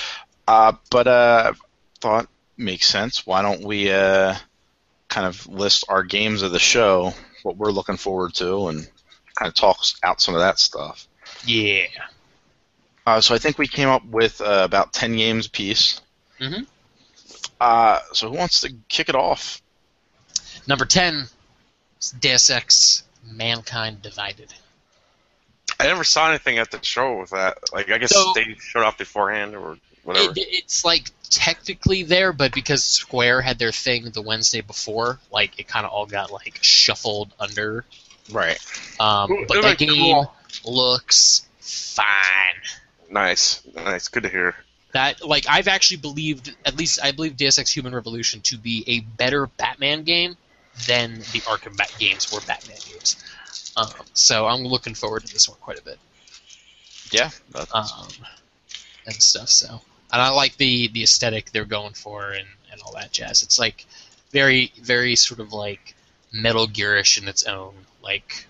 thought makes sense. Why don't we kind of list our games of the show, what we're looking forward to, and kind of talk out some of that stuff. Yeah. So I think we came up with about 10 games apiece. Mm-hmm. So who wants to kick it off? Number 10 is Deus Ex Mankind Divided. I never saw anything at the show with that. Like, I guess they showed off beforehand or whatever. It's like technically there, but because Square had their thing the Wednesday before, like it kind of all got like shuffled under. Right. But that game looks fine. Nice. Good to hear. That I've actually believed, at least I believe Deus Ex Human Revolution to be a better Batman game than the Arkham games were Batman games. So I'm looking forward to this one quite a bit. Yeah. And stuff. So, and I like the aesthetic they're going for and all that jazz. It's like very, very sort of like Metal Gear-ish in its own like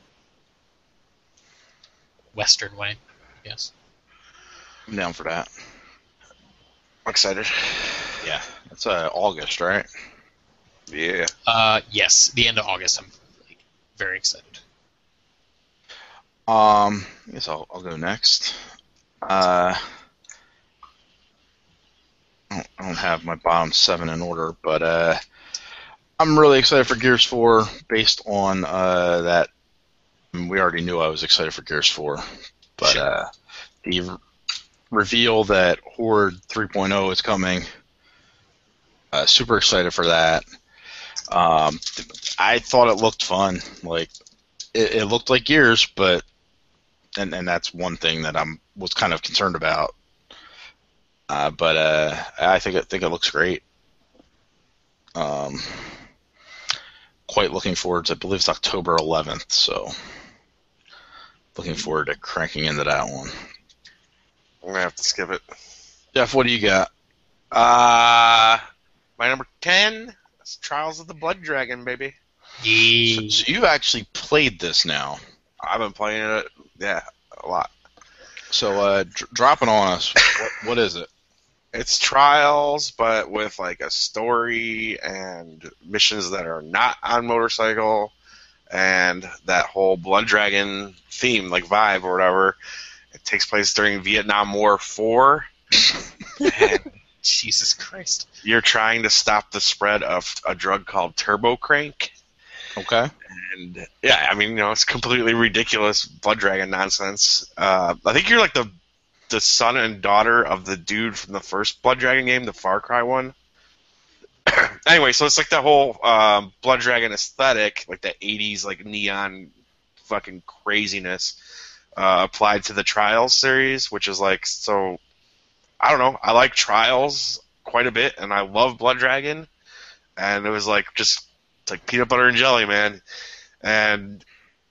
Western way. Yes. I'm down for that. I'm excited. Yeah. That's August, right? Yeah. Yes, the end of August. I'm very excited. I guess I'll go next. I don't have my bottom 7 in order, but I'm really excited for Gears 4 based on that. We already knew I was excited for Gears 4, but the reveal that Horde 3.0 is coming, super excited for that. I thought it looked fun. Like it looked like Gears, but and that's one thing that was kind of concerned about. But I think it looks great. Quite looking forward to. I believe it's October 11th, so looking forward to cranking into that one. I'm gonna have to skip it. Jeff, what do you got? My number 10 is Trials of the Blood Dragon, baby. Yeah. So you've actually played this now. I've been playing it Yeah, a lot. So, drop it on us. What is it? It's Trials, but with like a story and missions that are not on motorcycle, and that whole Blood Dragon theme, like vibe or whatever. It takes place during Vietnam War 4, and Jesus Christ. you're trying to stop the spread of a drug called Turbo Crank. Okay. And yeah, I mean, you know, it's completely ridiculous Blood Dragon nonsense. I think you're like the son and daughter of the dude from the first Blood Dragon game, the Far Cry one. Anyway, so it's like that whole Blood Dragon aesthetic, like that 80s like neon fucking craziness applied to the Trials series, which is like, so I don't know, I like Trials quite a bit, and I love Blood Dragon, and it was like just it's like peanut butter and jelly, man. And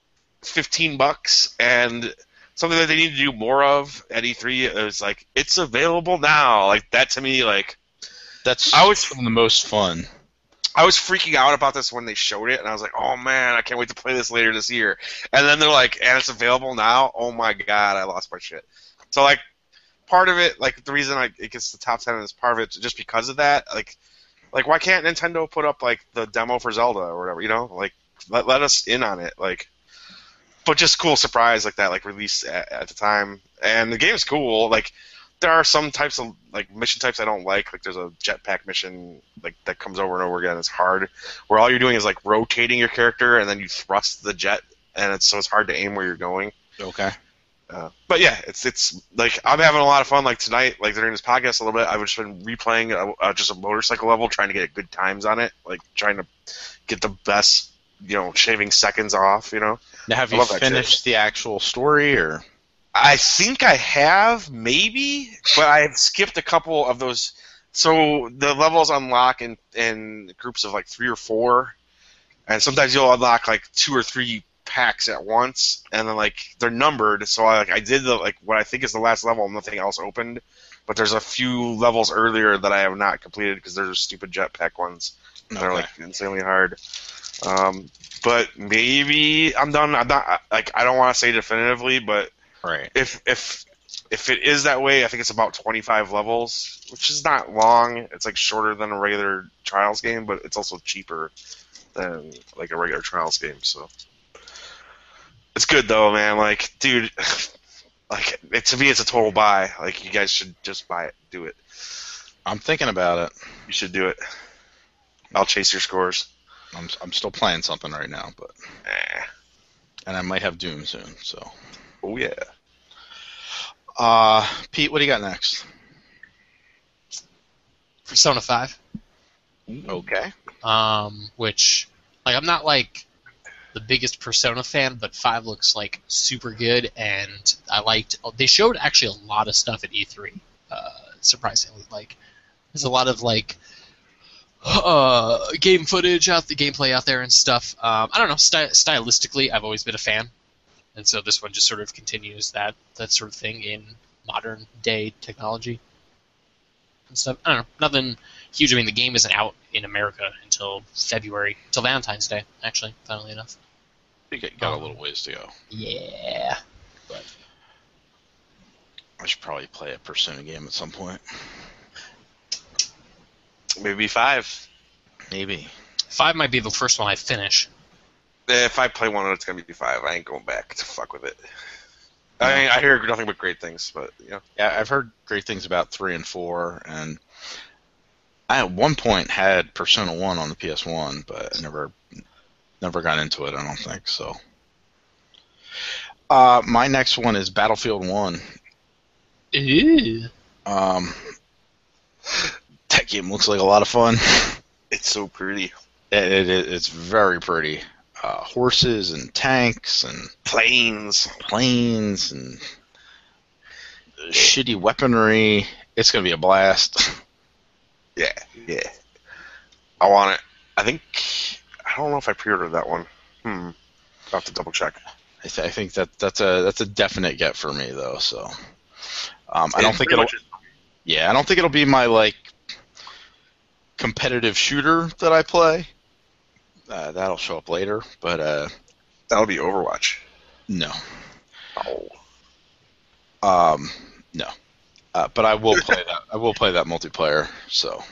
$15, and something that they need to do more of at E3 is like, it's available now. Like that to me, like That's some of the most fun. I was freaking out about this when they showed it, and I was like, oh man, I can't wait to play this later this year. And then they're like, and it's available now. Oh my god, I lost my shit. So like, part of it, like the reason it gets the top 10 is part of it just because of that. Like why can't Nintendo put up like the demo for Zelda or whatever? You know, like let us in on it. Like, but just cool surprise like that, like release at the time. And the game's cool. Like, there are some types of like mission types I don't like. Like there's a jetpack mission like that comes over and over again. It's hard, where all you're doing is like rotating your character and then you thrust the jet, and it's hard to aim where you're going. Okay. But yeah, it's like I'm having a lot of fun. Like tonight, like during this podcast a little bit, I've just been replaying just a motorcycle level, trying to get good times on it, like trying to get the best, you know, shaving seconds off. You know. Now, have you finished the actual story, or? I think I have, maybe, but I've skipped a couple of those. So the levels unlock in groups of like 3 or 4, and sometimes you'll unlock like 2 or 3 packs at once, and then like they're numbered. So I did the like what I think is the last level, nothing else opened, but there's a few levels earlier that I have not completed because they're stupid jetpack ones. They're like insanely hard. But maybe I'm done. I'm not like I don't want to say definitively, but. Right. If it is that way, I think it's about 25 levels, which is not long. It's like shorter than a regular Trials game, but it's also cheaper than like a regular Trials game. So it's good though, man. Like, dude, like to me, it's a total buy. Like, you guys should just buy it, do it. I'm thinking about it. You should do it. I'll chase your scores. I'm still playing something right now, but and I might have Doom soon. So. Oh yeah. Pete, what do you got next? Persona 5. Okay. Which, like, I'm not like the biggest Persona fan, but 5 looks like super good, and I liked. They showed actually a lot of stuff at E3. Surprisingly, like, there's a lot of like game footage gameplay out there and stuff. I don't know. Stylistically, I've always been a fan. And so this one just sort of continues that sort of thing in modern day technology and stuff. I don't know, nothing huge. I mean, the game isn't out in America until February, until Valentine's Day, actually, funnily enough. You got a little ways to go. Yeah. But I should probably play a Persona game at some point. Maybe 5. Maybe. 5 might be the first one I finish. If I play one, it's gonna be 5. I ain't going back to fuck with it. I mean, I hear nothing but great things, but you know. Yeah, I've heard great things about 3 and 4, and I at one point had Persona 1 on the PS1, but I never got into it. I don't think so. My next one is Battlefield 1. Ew. That game looks like a lot of fun. It's so pretty. It's very pretty. Horses and tanks and Planes and shitty weaponry. It's gonna be a blast. Yeah. I want it. I don't know if I pre-ordered that one. I'll have to double check. I think that's a definite get for me though. So I don't think it'll. Yeah, I don't think it'll be my like competitive shooter that I play. That'll show up later, but that'll be Overwatch. No. No. But I will play that. I will play that multiplayer. So,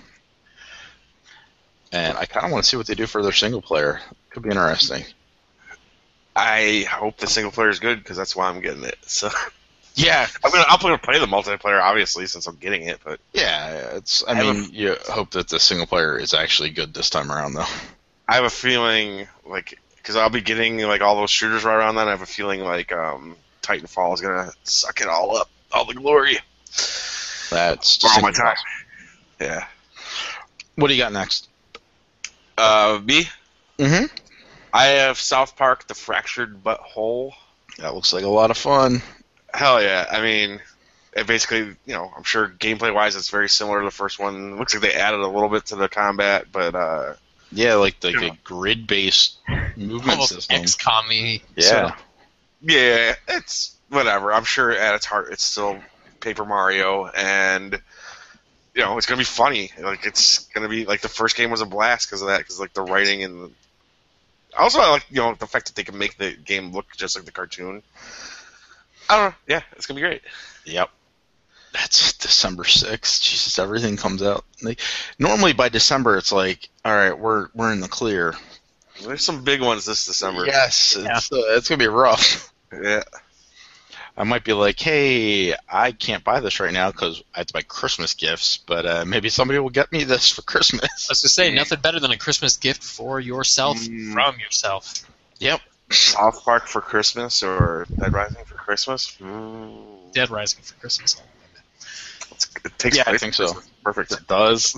and I kind of want to see what they do for their single player. Could be interesting. I hope the single player is good because that's why I'm getting it. So Yeah, I'm gonna play the multiplayer obviously since I'm getting it. But yeah. I mean, you hope that the single player is actually good this time around, though. I have a feeling like because I'll be getting like all those shooters right around then. I have a feeling like Titanfall is gonna suck it all up, all the glory. That's For all my time. Yeah. What do you got next? Me? Mm-hmm. I have South Park: The Fractured But Whole. That looks like a lot of fun. Hell yeah! I mean, it basically, I'm sure gameplay-wise it's very similar to the first one. It looks like they added a little bit to the combat, but yeah, like a grid-based movement Almost system. XCOM-y. Yeah. yeah, it's whatever. I'm sure at its heart it's still Paper Mario, and it's gonna be funny. Like it's gonna be like the first game was a blast because of that. Because like the writing and also I like the fact that they can make the game look just like the cartoon. I don't know. Yeah, it's gonna be great. Yep. That's December 6th. Jesus, everything comes out. Normally by December it's like, all right, we're in the clear. There's some big ones this December. Yes, it's gonna be rough. Yeah. I might be like, hey, I can't buy this right now because I have to buy Christmas gifts, but maybe somebody will get me this for Christmas. I was to say, nothing better than a Christmas gift for yourself from yourself. Yep. South Park for Christmas or Dead Rising for Christmas? Dead Rising for Christmas. It takes Yeah, place I think for so. Christmas. Perfect. It does.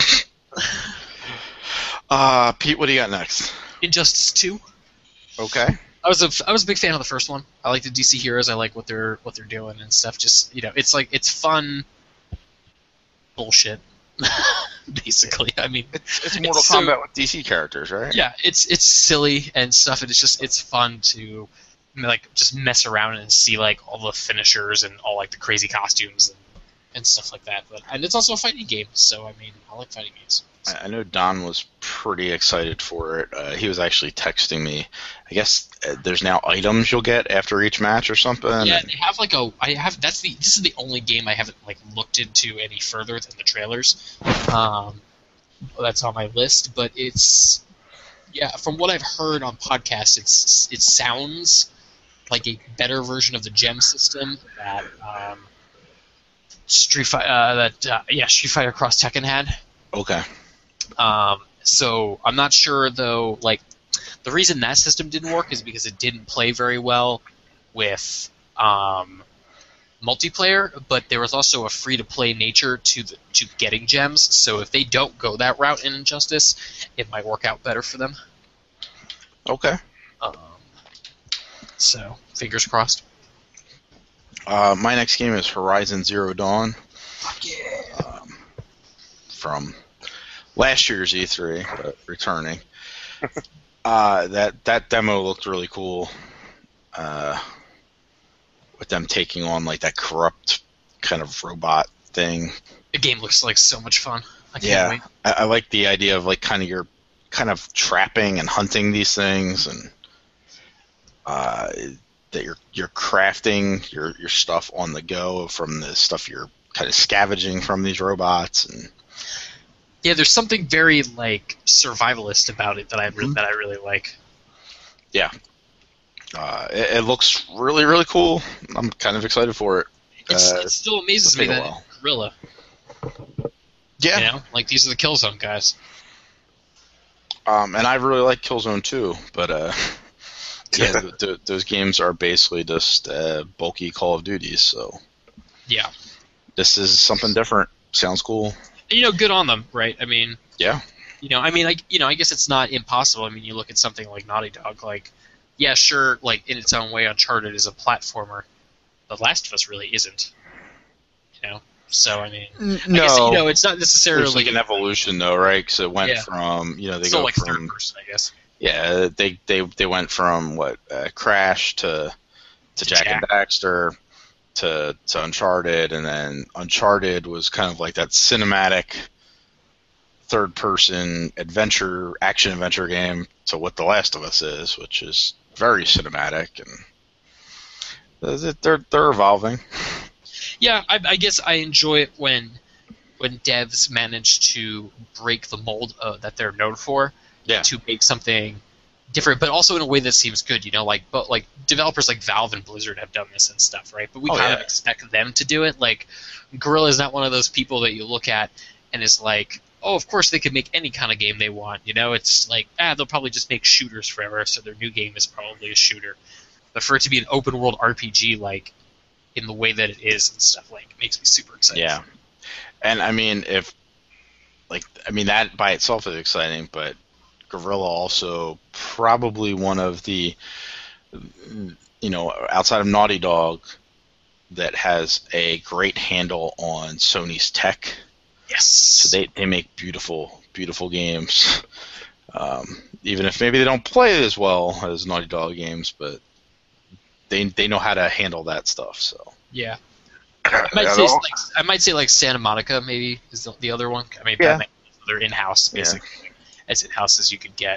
Pete, what do you got next? Injustice 2. Okay. I was a big fan of the first one. I like the DC heroes. I like what they're doing and stuff. Just it's fun bullshit. Basically, I mean, it's Mortal Kombat with DC characters, right? Yeah, it's silly and stuff, and it's fun to just mess around and see like all the finishers and all like the crazy costumes and stuff like that. And it's also a fighting game, so I mean, I like fighting games. So. I know Don was pretty excited for it. He was actually texting me. I guess there's now items you'll get after each match or something. Yeah, they have this is the only game I haven't looked into any further than the trailers. That's on my list, but from what I've heard on podcasts, it sounds like a better version of the gem system that Street Fighter Cross Tekken had. Okay. So I'm not sure though. Like, the reason that system didn't work is because it didn't play very well with multiplayer. But there was also a free-to-play nature to getting gems. So if they don't go that route in Injustice, it might work out better for them. Okay. So fingers crossed. My next game is Horizon Zero Dawn. Fuck yeah. From last year's E3, but returning. That demo looked really cool. With them taking on like that corrupt kind of robot thing. The game looks like so much fun. I can't wait. I like the idea of like you're kind of trapping and hunting these things, and that you're crafting your stuff on the go from the stuff you're kind of scavenging from these robots. And yeah, there's something very like survivalist about it that I really like. Yeah, it looks really, really cool. I'm kind of excited for it. It still amazes me that Guerrilla. Yeah, like these are the Killzone guys. And I really like Killzone too, but yeah, those games are basically just bulky Call of Duties. So yeah, this is something different. Sounds cool. Good on them, right? I mean, yeah. I guess it's not impossible. I mean, you look at something like Naughty Dog, like, yeah, sure, like in its own way, Uncharted is a platformer. The Last of Us really isn't. So I mean, no, I guess, it's not necessarily like an evolution though, right? Because it went from they still go like from third person, I guess. Yeah, they went from Crash to Jak and Daxter to Uncharted, and then Uncharted was kind of like that cinematic third-person action-adventure game to what The Last of Us is, which is very cinematic, and They're evolving. Yeah, I guess I enjoy it when devs manage to break the mold that they're known for to make something different, but also in a way that seems good. Like developers like Valve and Blizzard have done this and stuff, right? But we kind of expect them to do it. Like Guerrilla is not one of those people that you look at and is like, oh, of course they could make any kind of game they want. It's like, they'll probably just make shooters forever, so their new game is probably a shooter. But for it to be an open world RPG, like in the way that it is and stuff, like makes me super excited. Yeah, and I mean, that by itself is exciting, but Guerrilla also probably one of the, outside of Naughty Dog, that has a great handle on Sony's tech. Yes. So they make beautiful, beautiful games. Even if maybe they don't play as well as Naughty Dog games, but they know how to handle that stuff. So yeah. I might say Santa Monica maybe is the other one. I mean, Batman, they're in-house basically, as in-house as you could get.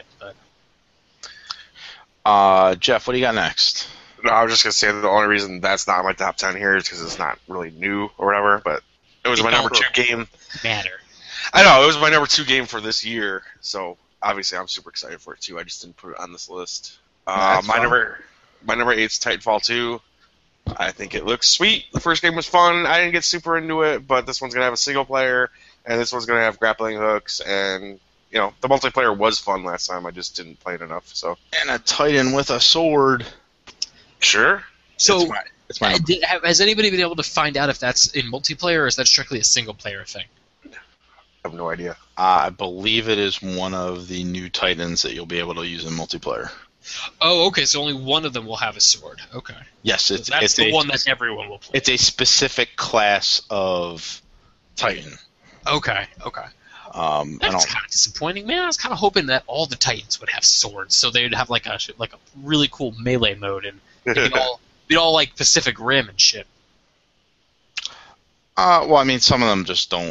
But Jeff, what do you got next? No, I was just gonna say that the only reason that's not in my top 10 here is because it's not really new or whatever. But it was my number 2 game. Matter. I know it was my number 2 game for this year, so obviously I'm super excited for it too. I just didn't put it on this list. My number 8 is Titanfall 2. I think it looks sweet. The first game was fun. I didn't get super into it, but this one's gonna have a single player, and this one's gonna have grappling hooks, and the multiplayer was fun last time. I just didn't play it enough. So and a Titan with a sword. Sure. So it's my has anybody been able to find out if that's in multiplayer or is that strictly a single player thing? I have no idea. I believe it is one of the new Titans that you'll be able to use in multiplayer. Oh, okay. So only one of them will have a sword. Okay. Yes, it's the one that everyone will play. It's a specific class of Titan. Okay. That's kind of disappointing, man. I was kind of hoping that all the Titans would have swords, so they'd have like a really cool melee mode, and they'd all like Pacific Rim and shit. Well, I mean, some of them just don't.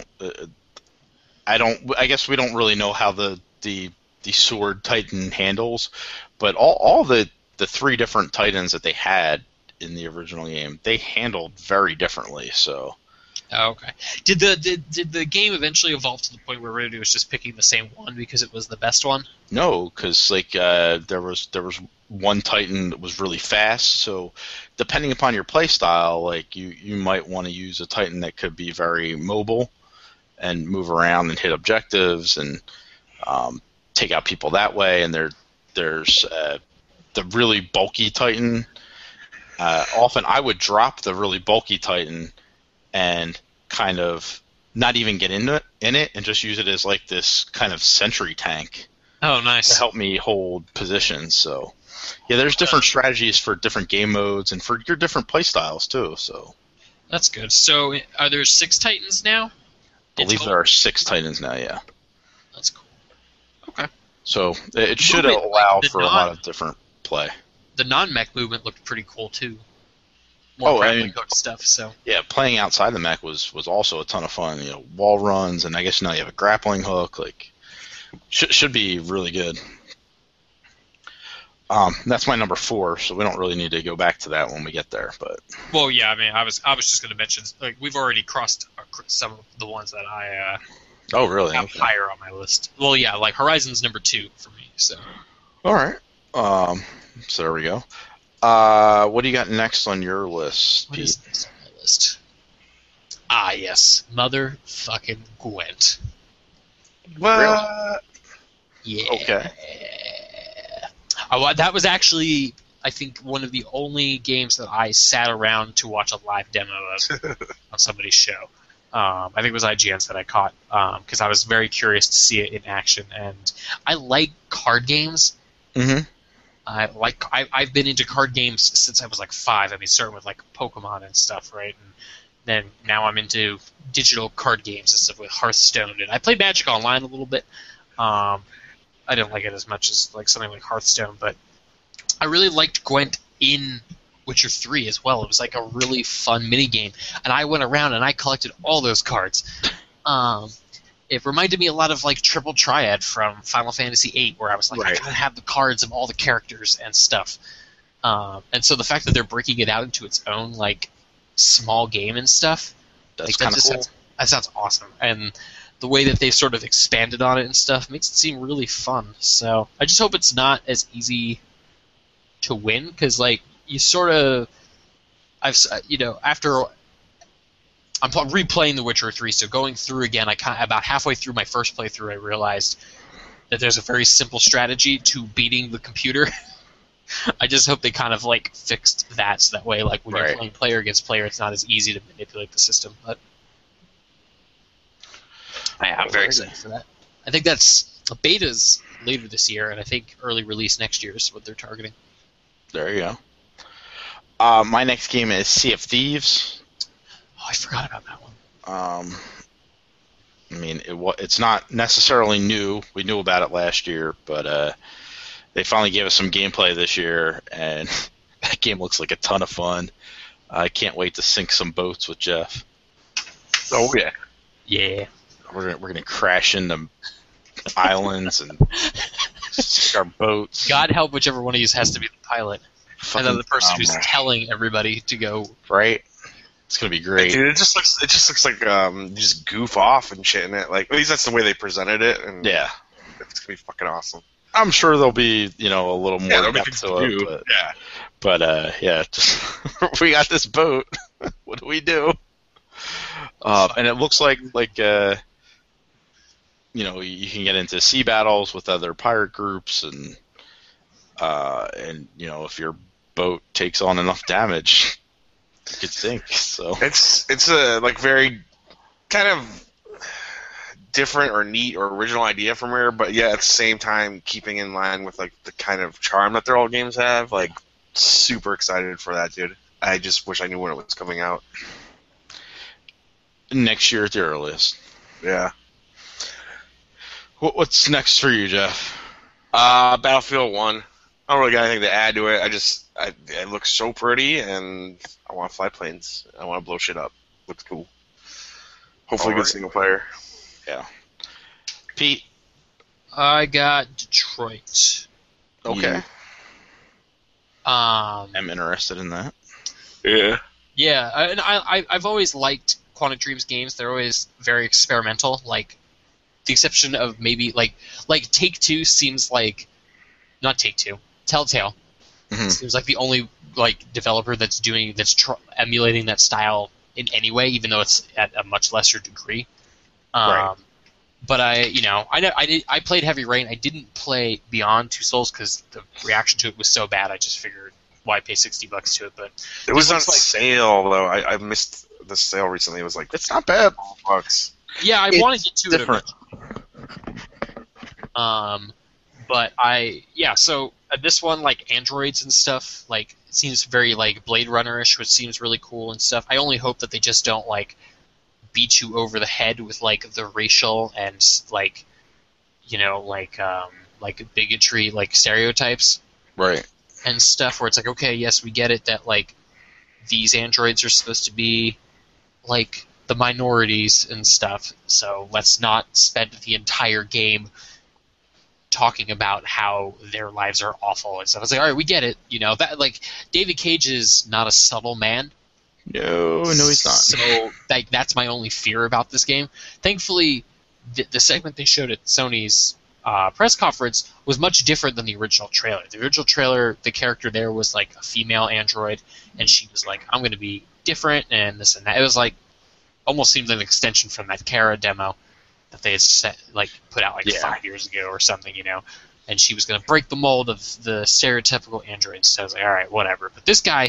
I guess we don't really know how the sword Titan handles, but all the 3 different Titans that they had in the original game, they handled very differently. So. Oh, okay. Did the game eventually evolve to the point where everybody was just picking the same one because it was the best one? No, because there was one Titan that was really fast. So depending upon your play style, like you might want to use a Titan that could be very mobile and move around and hit objectives and take out people that way. And there's the really bulky Titan. Often I would drop the really bulky Titan and kind of not even get in it and just use it as like this kind of sentry tank. Oh, nice. To help me hold positions. So, yeah, there's different strategies for different game modes and for your different play styles too. So that's good. So, are there 6 Titans now? I believe there are 6 Titans now. Yeah. That's cool. Okay. So it should allow for a lot of different play. The non-mech movement looked pretty cool too. Stuff. So yeah, playing outside the mech was also a ton of fun. Wall runs, and I guess now you have a grappling hook. Like, should be really good. That's my number 4, so we don't really need to go back to that when we get there. But well, yeah, I mean, I was just going to mention, like, we've already crossed some of the ones that I oh really have higher on my list. Well, yeah, like Horizon's number 2 for me. So all right, so there we go. What do you got next on your list, Pete? What is next on my list? Ah, yes. Motherfucking Gwent. What? Yeah. Okay. That was actually, I think, one of the only games that I sat around to watch a live demo of on somebody's show. I think it was IGN's that I caught, because I was very curious to see it in action. And I like card games. Mm-hmm. I've been into card games since I was like 5. I mean, starting with like Pokemon and stuff, right? And then now I'm into digital card games and stuff with Hearthstone. And I played Magic Online a little bit. I didn't like it as much as like something like Hearthstone, but I really liked Gwent in Witcher 3 as well. It was like a really fun mini game, and I went around and I collected all those cards. It reminded me a lot of like Triple Triad from Final Fantasy VIII, where I was like, I gotta have the cards of all the characters and stuff. And so the fact that they're breaking it out into its own like small game and stuff, That's like, kind of cool. that sounds awesome. And the way that they've sort of expanded on it and stuff makes it seem really fun. So I just hope it's not as easy to win, because like you sort of, after I'm replaying The Witcher 3, so going through again, about halfway through my first playthrough, I realized that there's a very simple strategy to beating the computer. I just hope they kind of like fixed that, so that way, like when you're playing player against player, it's not as easy to manipulate the system. But I'm very excited for that. I think that's betas later this year, and I think early release next year is what they're targeting. There you go. My next game is Sea of Thieves. Oh, I forgot about that one. I mean, it's not necessarily new. We knew about it last year, but they finally gave us some gameplay this year, and that game looks like a ton of fun. I can't wait to sink some boats with Jeff. Oh yeah, yeah. We're gonna crash into islands and sink our boats. God help whichever one of you has to be the pilot, and then the person who's telling everybody to go. Right. It's gonna be great. Dude, it just looks like you just goof off and shit in it. Like, at least that's the way they presented it. And yeah, it's gonna be fucking awesome. I'm sure there'll be a little more depth to it. But just we got this boat. What do we do? And it looks like you can get into sea battles with other pirate groups, and if your boat takes on enough damage, you could sink. So it's a very kind of different or neat or original idea from Rare, but yeah, at the same time keeping in line with like the kind of charm that their old games have. Like, super excited for that, dude. I just wish I knew when it was coming out. Next year at the earliest. Yeah. What's next for you, Jeff? Battlefield 1. I don't really got anything to add to it. It looks so pretty, and I want to fly planes. I want to blow shit up. Looks cool. Hopefully good single player. Yeah. Pete? I got Detroit. Okay. I'm interested in that. Yeah. Yeah, and I've always liked Quantic Dreams games. They're always very experimental. Like, the exception of maybe like Take-Two seems like, not Take-Two, Telltale seems like the only developer that's emulating that style in any way, even though it's at a much lesser degree. Right. But I played Heavy Rain. I didn't play Beyond Two Souls because the reaction to it was so bad. I just figured, why pay $60 to it? But it was on sale though. I missed the sale recently. It was like, it's not bad. $12. Yeah, I want to get to different. it. But so this one, like androids and stuff, like it seems very like Blade Runner-ish, which seems really cool and stuff. I only hope that they just don't like beat you over the head with like the racial and like bigotry, like stereotypes, right, and stuff, where it's like, okay, yes, we get it that like these androids are supposed to be like the minorities and stuff, so let's not spend the entire game talking about how their lives are awful and stuff. I was like, all right, we get it, that like David Cage is not a subtle man. No, he's not. So that's my only fear about this game. Thankfully, the segment they showed at Sony's press conference was much different than the original trailer. The original trailer, the character there was like a female android, and she was like, I'm going to be different and this and that. It was like, almost seemed like an extension from that Kara demo that they had put out 5 years ago or something, and she was going to break the mold of the stereotypical android. So I was like, all right, whatever. But this guy,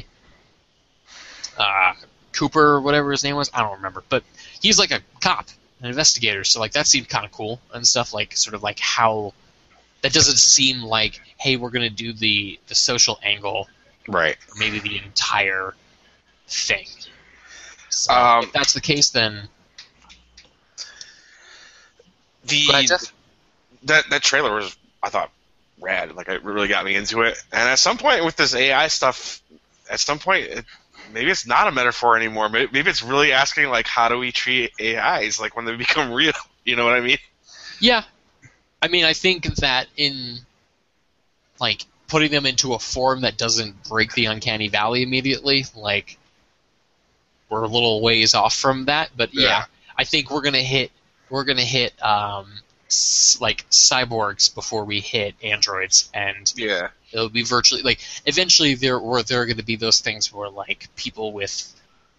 Cooper or whatever his name was, I don't remember, but he's like a cop, an investigator, so like that seemed kind of cool and stuff, like sort of like how that doesn't seem like, hey, we're going to do the social angle, right, or maybe the entire thing. So if that's the case, then go ahead, Jeff. that trailer was, I thought, rad. Like, it really got me into it. And at some point with this AI stuff, maybe it's not a metaphor anymore. Maybe it's really asking, like, how do we treat AIs, like, when they become real? You know what I mean? Yeah. I mean, I think that in, like, putting them into a form that doesn't break the uncanny valley immediately, like we're a little ways off from that. But yeah, I think we're gonna hit like cyborgs before we hit androids, and it'll be virtually like eventually there are going to be those things where like people with,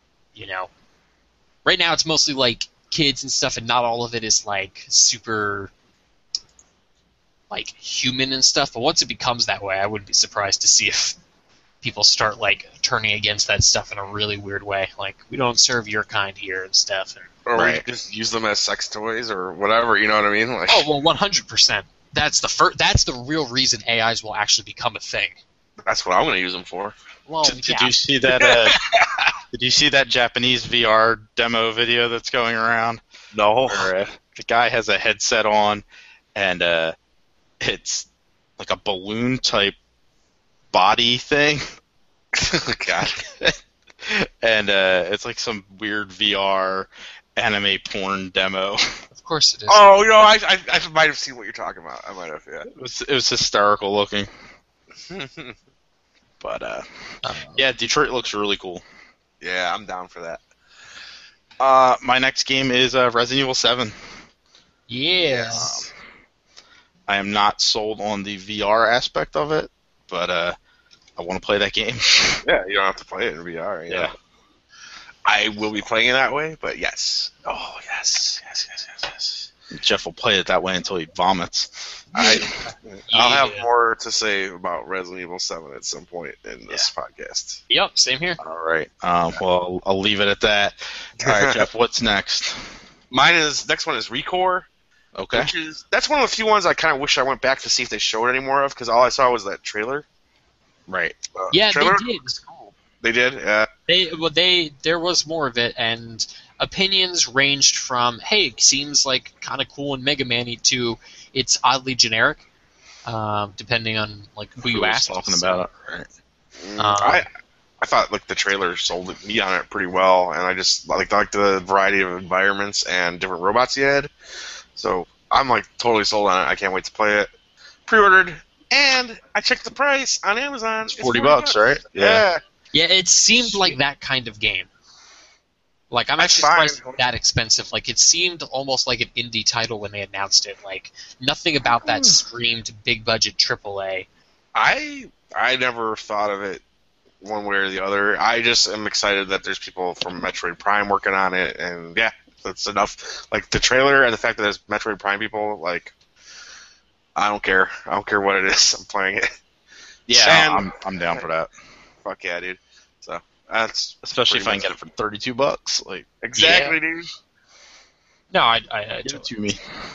right now it's mostly like kids and stuff, and not all of it is like super like human and stuff. But once it becomes that way, I wouldn't be surprised to see if people start like turning against that stuff in a really weird way. Like, we don't serve your kind here and stuff. Or we just use them as sex toys or whatever. You know what I mean? Like, oh well, 100%. That's the real reason AIs will actually become a thing. That's what I'm going to use them for. Well, did you see that? Did you see that Japanese VR demo video that's going around? No. Where, the guy has a headset on, and it's like a balloon type body thing. God. And it's like some weird VR anime porn demo. Of course it is. Oh, I might have seen what you're talking about. I might have, yeah. It was hysterical looking. But yeah, Detroit looks really cool. Yeah, I'm down for that. My next game is Resident Evil 7. Yes. I am not sold on the VR aspect of it, but I want to play that game. Yeah, you don't have to play it in VR. Yeah. I will be playing it that way, but yes. Oh, yes. Jeff will play it that way until he vomits. I'll have more to say about Resident Evil 7 at some point in this podcast. Yep, same here. All right. Well, I'll leave it at that. All right, Jeff, what's next? Next one is Recore. Okay. That's one of the few ones I kind of wish I went back to see if they showed any more of, because all I saw was that trailer. Right. Trailer? They did. They did? Yeah. There was more of it, and opinions ranged from, hey, it seems like kind of cool and Mega Man-y, to it's oddly generic, depending on like who you ask. Talking about it, right? I thought like the trailer sold me on it pretty well, and I just like the variety of environments and different robots you had. So I'm like totally sold on it. I can't wait to play it. Pre-ordered, and I checked the price on Amazon. It's $40, right? Yeah. Yeah, it seemed like that kind of game. Like, I'm actually surprised it's that expensive. Like, it seemed almost like an indie title when they announced it. Like, nothing about that screamed big budget AAA. I never thought of it one way or the other. I just am excited that there's people from Metroid Prime working on it, and yeah, that's enough. Like, the trailer and the fact that there's Metroid Prime people, like, I don't care. I don't care what it is. I'm playing it. Yeah, I'm down for that. Fuck yeah, dude. So that's especially if I can get it for $32. Like, exactly, dude. No, I give it to me.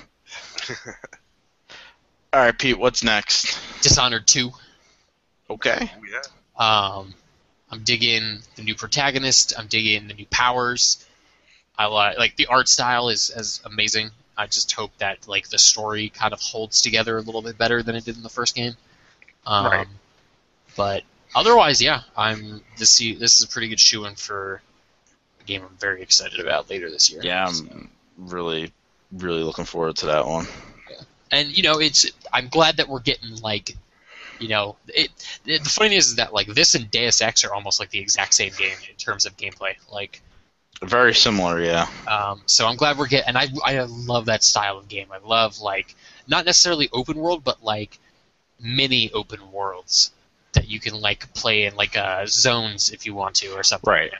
All right, Pete. What's next? Dishonored 2. Okay. Oh, yeah. I'm digging the new protagonist. I'm digging the new powers. I like the art style is amazing. I just hope that like the story kind of holds together a little bit better than it did in the first game. Right. But otherwise, yeah, this is a pretty good shoo-in for a game I'm very excited about later this year. Yeah, I'm really, really looking forward to that one. Yeah. And I'm glad that we're getting like, the funny thing is that like this and Deus Ex are almost like the exact same game in terms of gameplay. Like, very similar, yeah. So I'm glad we're getting, and I love that style of game. I love like not necessarily open world, but like mini open worlds that you can like play in like zones if you want to or something. Right.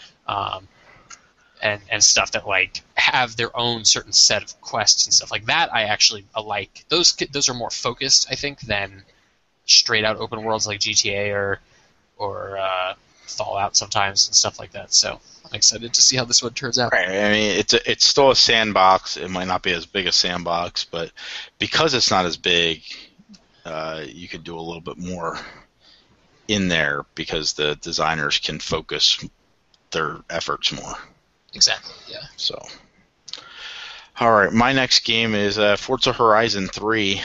And stuff that like have their own certain set of quests and stuff like that. I like those. Those are more focused, I think, than straight out open worlds like GTA or Fallout sometimes and stuff like that. So I'm excited to see how this one turns out. Right. I mean, it's still a sandbox. It might not be as big a sandbox, but because it's not as big, you could do a little bit more in there because the designers can focus their efforts more. Exactly, yeah. So, all right, my next game is Forza Horizon 3.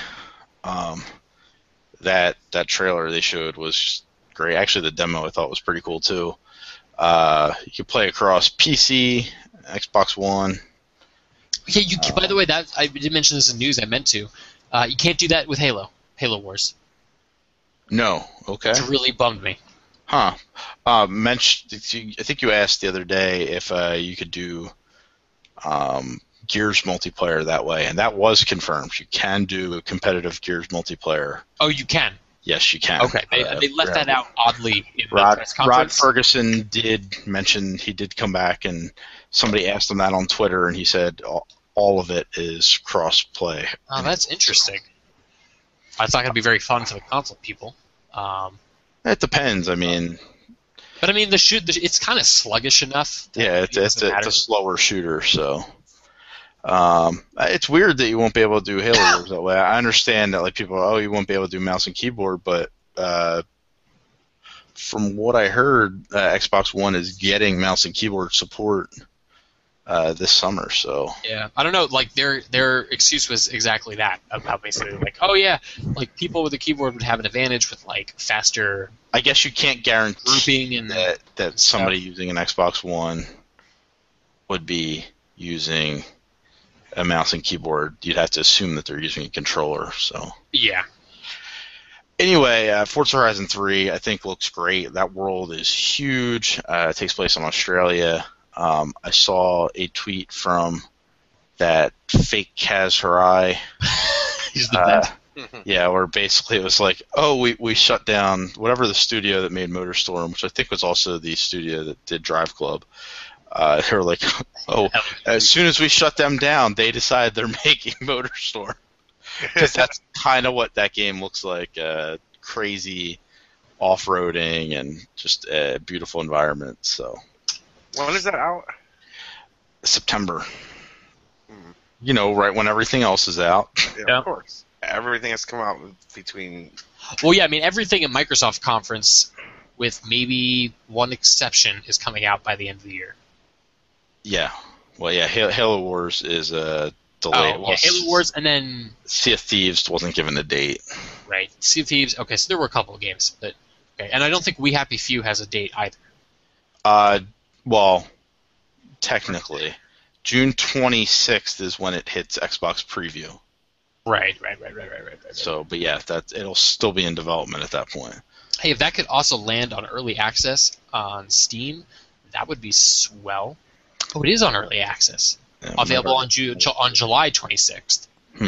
That trailer they showed was great. Actually, the demo I thought was pretty cool too. You can play across PC, Xbox One. Yeah, by the way, that I didn't mention this in news. I meant to. You can't do that with Halo Wars. No. Okay. It's really bummed me. Huh. I think you asked the other day if you could do Gears multiplayer that way, and that was confirmed. You can do a competitive Gears multiplayer. Oh, you can. Yes, you can. Okay, they left that out oddly in the press Rod conference. Ferguson did mention he did come back, and somebody asked him that on Twitter, and he said all of it is cross-play. Oh, that's interesting. It's not going to be very fun for the console people. It depends. I mean, but I mean, it's kind of sluggish enough. Yeah, it's a slower shooter, so it's weird that you won't be able to do Halo Wars that way. I understand that like people, you won't be able to do mouse and keyboard, but from what I heard, Xbox One is getting mouse and keyboard support this summer. So yeah, I don't know. Like their excuse was exactly that, about basically like, oh yeah, like people with a keyboard would have an advantage with like faster. I guess you can't guarantee grouping and that somebody using an Xbox One would be using a mouse and keyboard. You'd have to assume that they're using a controller. So yeah. Anyway, Forza Horizon 3 I think looks great. That world is huge. It takes place in Australia. I saw a tweet from that fake Kaz Hirai. He's the best. Yeah, where basically it was like, we shut down whatever the studio that made MotorStorm, which I think was also the studio that did Drive Club. They were like, as soon as we shut them down, they decided they're making MotorStorm. Because that's kind of what that game looks like. Crazy off-roading and just a beautiful environment. So, when is that out? September. Right when everything else is out. Yeah, of course. Everything has come out between... Well, yeah, I mean, everything at Microsoft conference, with maybe one exception, is coming out by the end of the year. Yeah. Well, yeah, Halo Wars is delayed. Yeah, Halo Wars, and then... Sea of Thieves wasn't given a date. Right. Sea of Thieves, okay, so there were a couple of games. Okay, and I don't think We Happy Few has a date either. Well, technically. June 26th is when it hits Xbox Preview. Right. So, but yeah, it'll still be in development at that point. Hey, if that could also land on early access on Steam, that would be swell. Oh, it is on early access. Yeah, available on July 26th.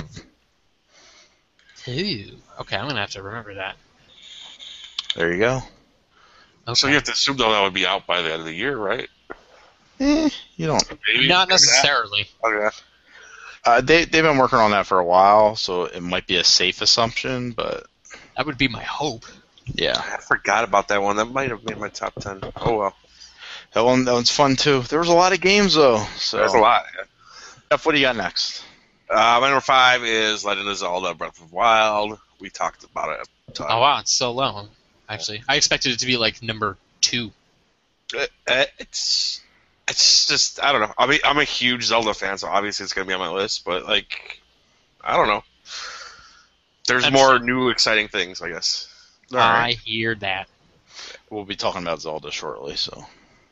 Ooh. Okay, I'm gonna have to remember that. There you go. Okay. So you have to assume though that would be out by the end of the year, right? You don't. Maybe. Not necessarily. Okay. They've been working on that for a while, so it might be a safe assumption, but That would be my hope. yeah, I forgot about that one. That might have made my top 10. Oh well. that one's fun too. There was a lot of games though. So There's a lot. Yeah. Jeff, what do you got next? My number 5 is Legend of Zelda: Breath of the Wild. We talked about it. Oh wow, it's so low. Actually, I expected it to be like number 2. It's just, I don't know. I'm a huge Zelda fan, so obviously it's gonna be on my list. But like, I don't know. There's more new, exciting things, I guess. All right. I hear that. We'll be talking about Zelda shortly, so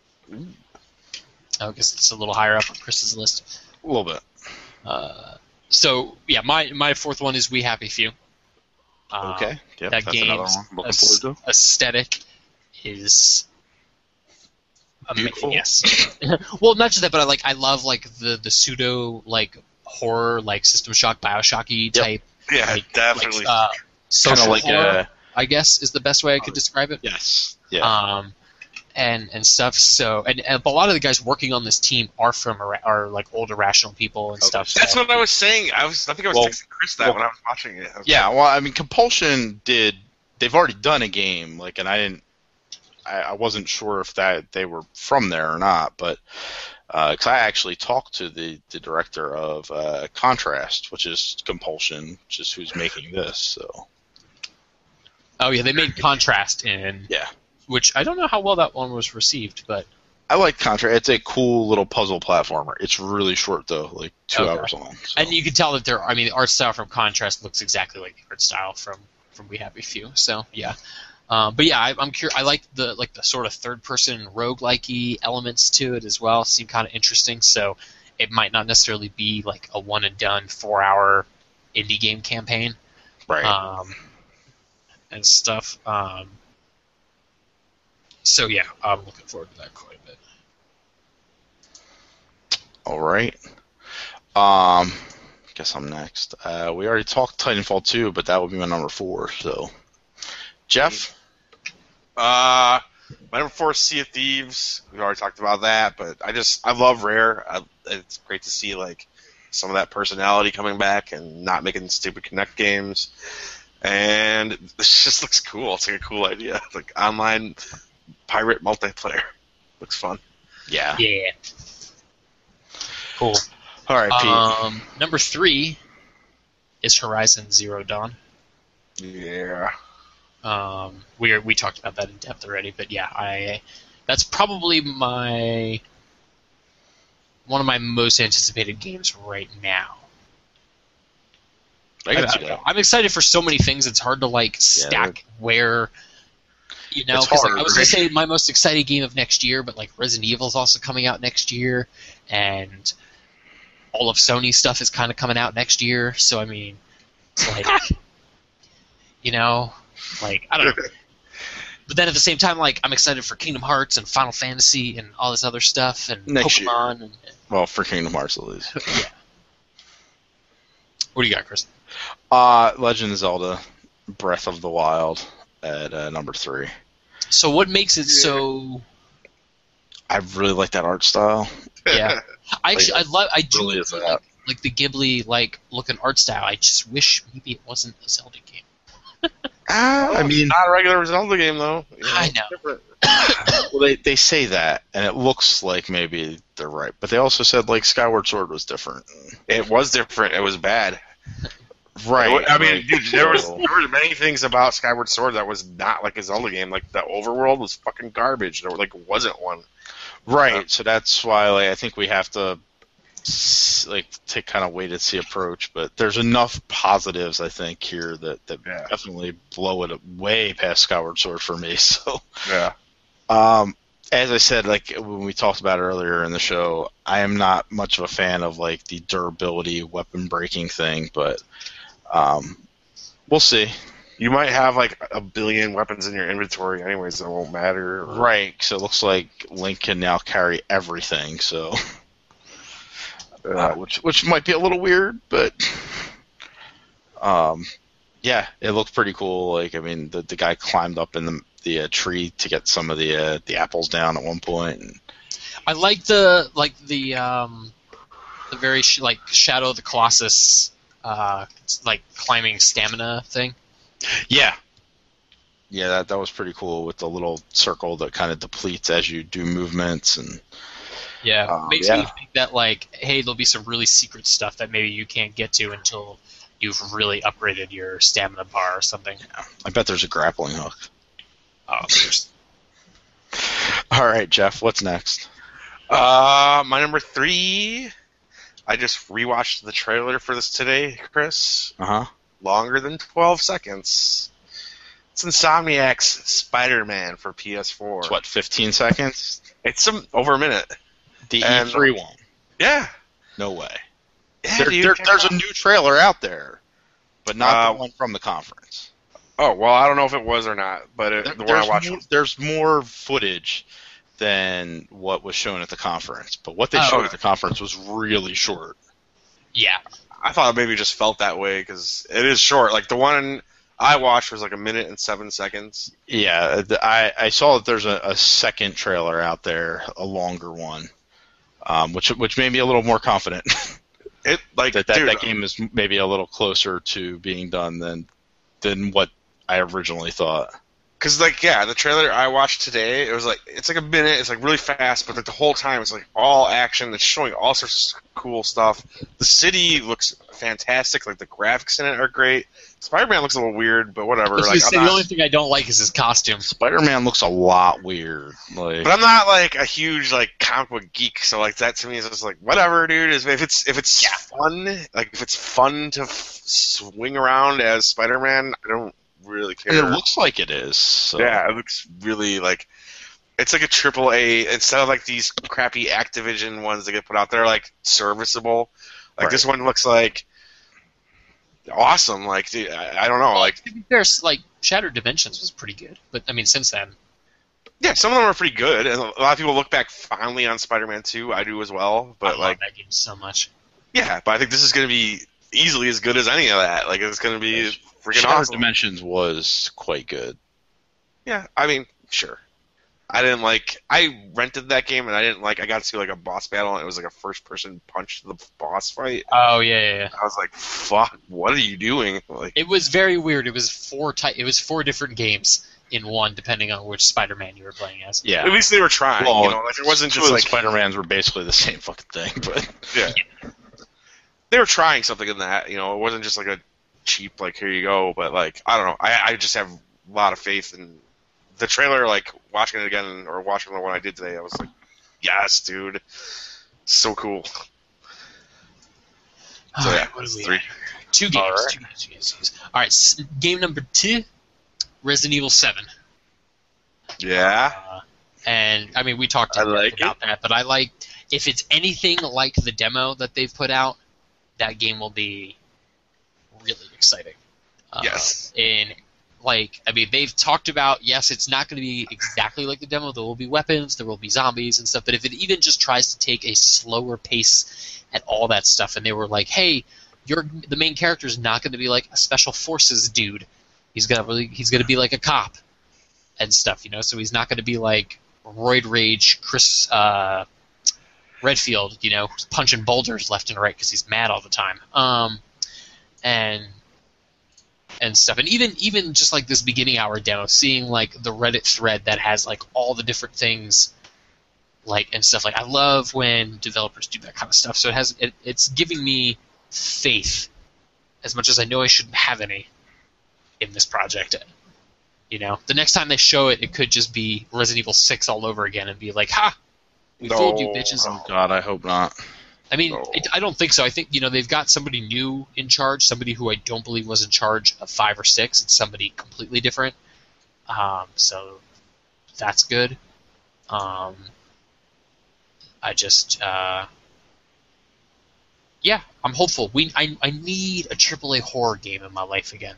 I guess it's a little higher up on Chris's list. a little bit. So yeah, my fourth one is We Happy Few. Okay. Yep, that that's another game's one. Looking forward to. aesthetic is Beautiful. Yes. Well, not just that, but I love like the pseudo like horror, like System Shock, BioShocky type. Yeah, like, definitely. Social like horror, I guess is the best way I could describe it. Yes. Yeah. And stuff. So and a lot of the guys working on this team are like old Irrational people and stuff. That's so. what I was saying. I think I was texting Chris that when I was watching it. Yeah, well, I mean, Compulsion they've already done a game, like, and I wasn't sure if they were from there or not, but because I actually talked to the director of Contrast, which is Compulsion, which is who's making this. So. Oh yeah, they made Contrast in. Yeah. Which I don't know how well that one was received, but. I like Contrast. It's a cool little puzzle platformer. It's really short though, like 2 hours long. So. And you can tell that the art style from Contrast looks exactly like the art style from We Happy Few. So yeah, but yeah, I'm curious. I like the sort of third person roguelike-y elements to it as well. Seem kind of interesting. So it might not necessarily be like a one and done 4-hour indie game campaign. Right. and stuff. So yeah, I'm looking forward to that quite a bit. All right. Guess I'm next. We already talked Titanfall 2, but that would be my number 4. So, Jeff. My number 4 is Sea of Thieves. We already talked about that, but I love Rare. It's great to see like some of that personality coming back and not making stupid Connect games. And this just looks cool. It's like a cool idea. It's like online pirate multiplayer. Looks fun. Yeah. Yeah. Cool. All right, Pete. Number 3 is Horizon Zero Dawn. Yeah. We talked about that in depth already, but yeah, that's probably one of my most anticipated games right now. I can see that. I'm excited for so many things. It's hard to like stack where, It's because hard, I was gonna say my most exciting game of next year, but like Resident Evil's also coming out next year, and all of Sony's stuff is kind of coming out next year. So I mean, it's like, like I don't know. But then at the same time, like I'm excited for Kingdom Hearts and Final Fantasy and all this other stuff and Next Pokemon. And, Well, for Kingdom Hearts at least. yeah. What do you got, Chris? Legend of Zelda: Breath of the Wild at number 3. So what makes it so? I really like that art style. Yeah, I do Really is enjoy, that. like the Ghibli looking art style. I just wish maybe it wasn't a Zelda game. I mean, Not a regular Zelda game though. I know. Different. well, they say that, and it looks like maybe they're right, but they also said like Skyward Sword was different. It was different. It was bad. Right. I mean, dude, there was So- many things about Skyward Sword that was not like a Zelda game. Like the overworld was fucking garbage. There wasn't one. Right. So that's why I think we have to take kind of wait and see approach. But there's enough positives I think here that Yeah. definitely blow it way past Skyward Sword for me. So. Yeah. As I said, like when we talked about it earlier in the show, I am not much of a fan of like the durability weapon breaking thing, but we'll see. You might have like a billion weapons in your inventory, anyways. That won't matter. Right, so it looks like Link can now carry everything, so which might be a little weird, but yeah, it looked pretty cool. Like, I mean, the guy climbed up in the tree to get some of the apples down at one point. And I like the very Shadow of the Colossus like climbing stamina thing. yeah, that was pretty cool with the little circle that kind of depletes as you do movements and. Yeah, makes me think that like, hey, there'll be some really secret stuff that maybe you can't get to until you've really upgraded your stamina bar or something. Yeah, I bet there's a grappling hook. Oh, there's... All right, Jeff, what's next? My number 3. I just rewatched the trailer for this today, Chris. Longer than 12 seconds. It's Insomniac's Spider-Man for PS4. It's what, 15 seconds? It's over a minute. The And- E3 one. Yeah. No way. Yeah, dude, There's a new trailer out there, but not the one from the conference. Oh, well, I don't know if it was or not, but the one I watched. There's more footage than what was shown at the conference, but what they showed at the conference was really short. Yeah. I thought it maybe just felt that way because it is short. Like the one I watched was like 1 minute and 7 seconds. Yeah, I saw that there's a second trailer out there, a longer one, which made me a little more confident. It like that dude, game is maybe a little closer to being done than what I originally thought. Because, like, yeah, the trailer I watched today, it was like, it's like a minute, it's like really fast, but like the whole time it's like all action, it's showing all sorts of cool stuff. The city looks fantastic, like the graphics in it are great. Spider-Man looks a little weird, but whatever. The only thing I don't like is his costume. Spider-Man looks a lot weird. Like, but I'm not like a huge like comic book geek, so like that to me is just like whatever, dude. If it's fun, like if it's fun to swing around as Spider-Man, I don't really care. and it looks like it is. So. Yeah, it looks really like it's like a AAA instead of like these crappy Activision ones that get put out there, like serviceable. Like Right. this one looks like awesome. Like, dude, I don't know. Like, to be fair, like Shattered Dimensions was pretty good, but I mean, since then, yeah, some of them are pretty good, and a lot of people look back fondly on Spider-Man 2. I do as well, but I love like, that game so much. yeah, but I think this is going to be easily as good as any of that. Like, it's going to be freaking Shattered awesome. Dimensions was quite good. Yeah, I mean, sure. I didn't like. I rented that game, and I didn't like. I got to like a boss battle, and it was like a first-person punch to the boss fight. Oh yeah. I was like, "Fuck! What are you doing?" Like, It was very weird. It was four different games in one, depending on which Spider-Man you were playing as. Yeah. at least they were trying. Well, you know, like it wasn't Two just of like the Spider-Mans were basically the same fucking thing, but yeah. They were trying something in that. You know, it wasn't just like a cheap like here you go. But like I don't know. I just have a lot of faith in the trailer. Like watching it again or watching the one I did today, I was like, yes, dude, so cool. So All yeah, right, what do we 3. have? Two games. All right. Two games. All right, game number 2, Resident Evil 7. Yeah. And I mean, we talked I like about that, but I like if it's anything like the demo that they've put out, that game will be really exciting. Yes. And like, I mean, they've talked about yes, it's not going to be exactly like the demo. There will be weapons, there will be zombies and stuff. But if it even just tries to take a slower pace at all that stuff, and they were like, hey, the main character is not going to be like a special forces dude. He's gonna be like a cop and stuff, you know. So he's not going to be like Roid Rage Chris Redfield, you know, punching boulders left and right because he's mad all the time. And stuff, and even just like this beginning hour demo, seeing like the Reddit thread that has like all the different things, like and stuff. Like I love when developers do that kind of stuff. So it's giving me faith, as much as I know I shouldn't have any in this project. You know, the next time they show it, it could just be Resident Evil 6 all over again and be like, ha, we fooled you, bitches. oh god, I hope not. I mean, No. I don't think so. I think, you know, they've got somebody new in charge, somebody who I don't believe was in charge of 5 or 6. It's somebody completely different. So that's good. I just, yeah, I'm hopeful. I need a AAA horror game in my life again.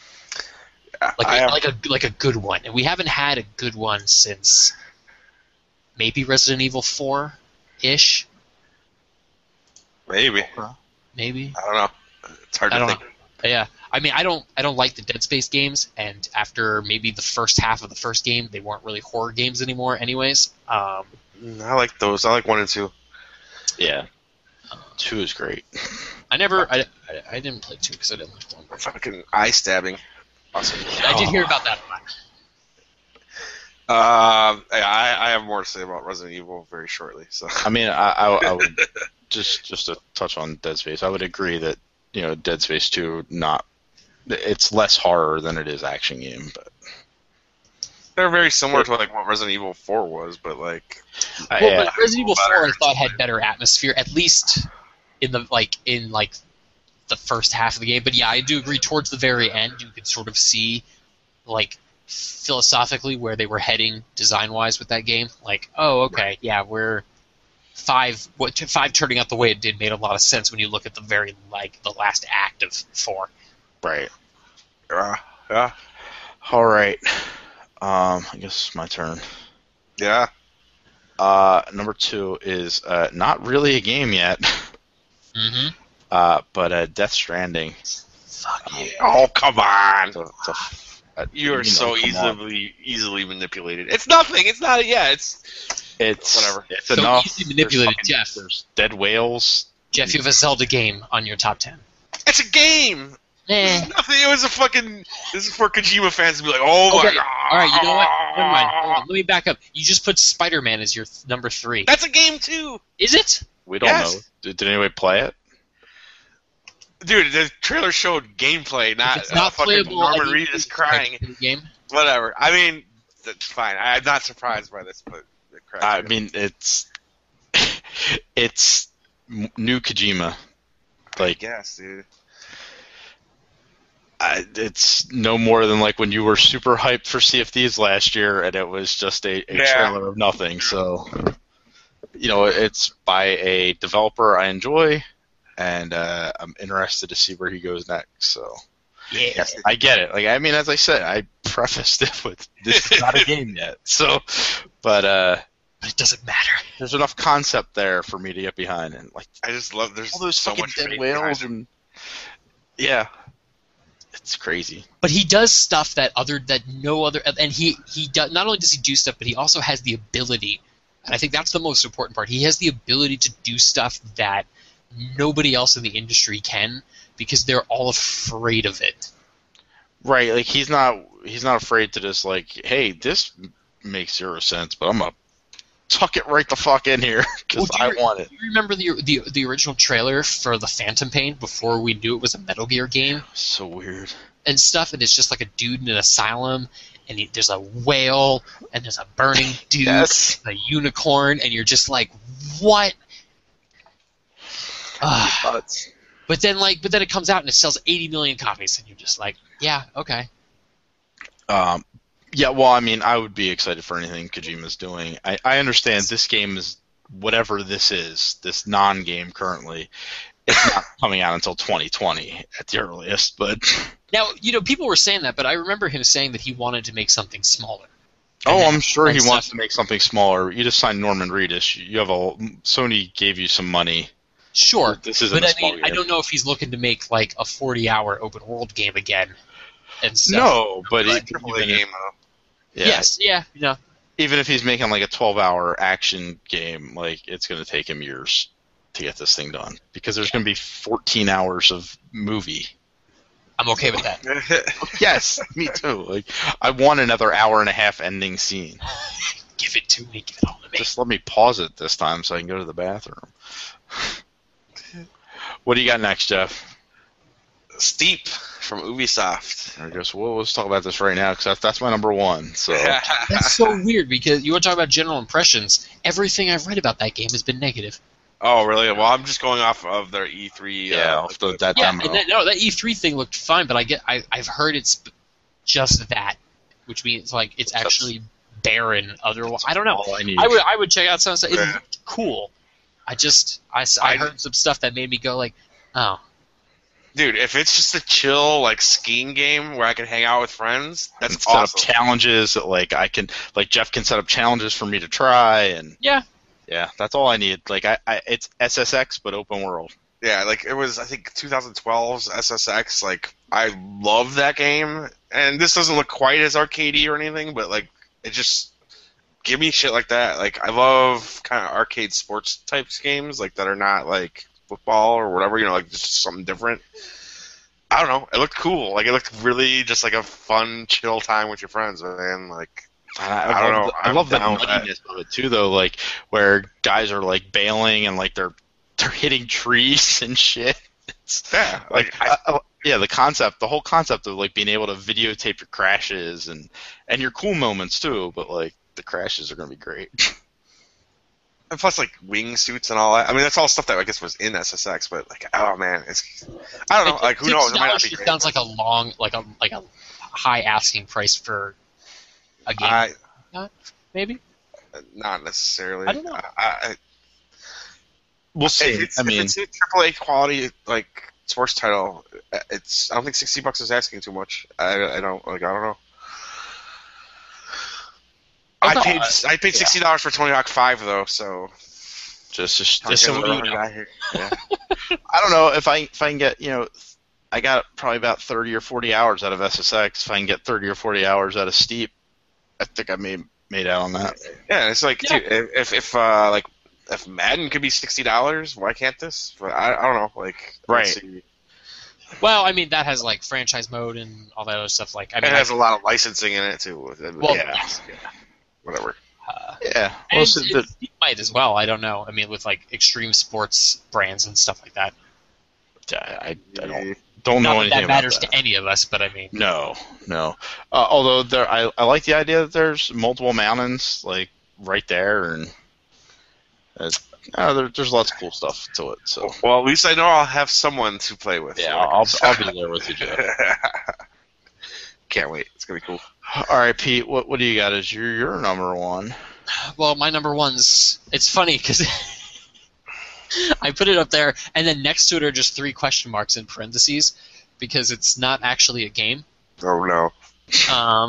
Like a good one. And we haven't had a good one since maybe Resident Evil 4-ish. Maybe. Maybe. I don't know. It's hard I to don't think. know. Yeah, I mean, I don't like the Dead Space games, and after maybe the first half of the first game, they weren't really horror games anymore. Anyways, I like those. I like 1 and 2. Yeah. 2 is great. I didn't play 2 because I didn't like 1. Fucking eye stabbing. Awesome. I did hear about that one. I have more to say about Resident Evil very shortly. So I mean, I would just to touch on Dead Space. I would agree that Dead Space 2 it's less horror than it is action game, but they're very similar to like what Resident Evil 4 was, but like Well, yeah. but Resident Evil 4 better. I thought had better atmosphere, at least in the first half of the game. But yeah, I do agree. Towards the very end, you could sort of see, like, philosophically where they were heading design-wise with that game. Like, oh, okay, yeah, we're 5 turning out the way it did made a lot of sense when you look at the last act of 4. Right. yeah, All right. I guess it's my turn. yeah. Number 2 is not really a game yet, Mm-hmm. but Death Stranding. Fuck yeah. Oh come on! You are so come on. easily manipulated. It's nothing. It's not. Yeah, it's whatever. It's So enough. easily manipulated, Jeff. There's dead whales. Jeff, you have a Zelda game on your top 10. It's a game. Eh. It's nothing. It was a fucking. This is for Kojima fans to be like, oh Okay. my god. All right, you know what? Never mind. Hold on. Let me back up. You just put Spider-Man as your number 3. That's a game too, Is it? We don't Yes. know. Did anybody play it? dude. The trailer showed gameplay, not, If it's not fucking playable, Norman I mean, Reedus crying. Game. Whatever. I mean, that's fine. I'm not surprised by this, but it cracks I me up. mean, it's new Kojima. Like, Yes, dude. it's no more than like when you were super hyped for CFDs last year, and it was just a Yeah. trailer of nothing. So, it's by a developer I enjoy, and I'm interested to see where he goes next. So Yeah. yes, I get it. Like I mean, as I said, I prefaced it with this is not a game yet. So, but it doesn't matter. there's enough concept there for me to get behind, and like I just love. There's all those so fucking much dead faith whales, behind and yeah, it's crazy. But he does stuff that no other, and he does, not only does he do stuff, but he also has the ability, and I think that's the most important part. He has the ability to do stuff that nobody else in the industry can, because they're all afraid of it. Right, like he's not afraid to just like, hey, this makes 0 sense, but I'm gonna tuck it right the fuck in here because I want it. Do you remember the original trailer for the Phantom Pain before we knew it was a Metal Gear game So weird. and stuff? And it's just like a dude in an asylum, and there's a whale, and there's a burning dude, Yes. a unicorn, and you're just like, what? Nuts. But then it comes out and it sells 80 million copies, and you're just like, yeah, okay. Yeah, well, I mean, I would be excited for anything Kojima's doing. I understand this game is whatever this is, this non-game currently. It's not coming out until 2020 at the earliest, but Now, people were saying that, but I remember him saying that he wanted to make something smaller. I'm sure he and wants stuff. to make something smaller. You just signed Norman Reedus. You have Sony gave you some money. Sure, This isn't but a I small mean, I game. don't know if he's looking to make like a 40-hour open world game again and stuff. No, but it. AAA game though. yeah, Yes, yeah, even if he's making like a 12-hour action game, like it's going to take him years to get this thing done because there's going to be 14 hours of movie. I'm okay with that. Yes, me too. Like I want another hour and a half ending scene. Give it to me. Give it all to me. Just let me pause it this time so I can go to the bathroom. What do you got next, Jeff? Steep from Ubisoft. I guess let's talk about this right now because that's my number one. So That's so weird because you want to talk about general impressions. Everything I've read about that game has been negative. Oh, really? Well, I'm just going off of their E3. off that Yeah, demo. and that E3 thing looked fine, but I've heard it's just that, which means like it's actually barren. Otherwise, I don't know. all I need. I would check out some stuff. It Yeah. looked cool. I heard some stuff that made me go like, oh, Dude, if it's just a chill like skiing game where I can hang out with friends, that's set up awesome. challenges that Jeff can set up challenges for me to try, and yeah. that's all I need. Like it's SSX but open world. Yeah, like it was I think 2012's SSX. Like I love that game, and this doesn't look quite as arcadey or anything, but like it just give me shit like that. Like I love kind of arcade sports types games like that are not like football or whatever. Like just something different. I don't know. It looked cool. Like it looked really just like a fun, chill time with your friends, man. Like I don't know. I love the down with that. nuttiness of it too, though. Like where guys are like bailing and like they're hitting trees and shit. Yeah, like the whole concept of like being able to videotape your crashes and your cool moments too. But like the crashes are gonna be great. and plus like wingsuits and all that. I mean, that's all stuff that I guess was in SSX, but like, oh man, I don't know. Like, who knows? It might not be $6 great. sounds like a high asking price for a game. Maybe. Not necessarily. I don't know. We'll see. If it's a AAA quality like sports title, I don't think $60 is asking too much. I don't know. I paid $60 for Tony Hawk 5 though, so just so what do you know? Yeah. I don't know if I can get I got probably about 30 or 40 hours out of SSX. If I can get 30 or 40 hours out of Steep, I think I made out on that. Yeah, it's like dude, if Madden could be $60, why can't this? But I don't know, like Right. let's see. Well, I mean that has like franchise mode and all that other stuff. Like I mean, It has a lot of licensing in it too. Well, yeah. yes. Whatever. Yeah. And Well, so it might as well. I don't know. I mean, with like extreme sports brands and stuff like that. I don't Not know that anything that about matters that. to any of us, but I mean, No. Although I like the idea that there's multiple mountains like right there, and there's lots of cool stuff to it. So Well, at least I know I'll have someone to play with. yeah, I'll be there with you, Jeff. Can't wait. It's gonna be cool. All right, Pete. What do you got as your number one? well, my number one's. It's funny because I put it up there, and then next to it are just 3 question marks in parentheses because it's not actually a game. Oh no. Um,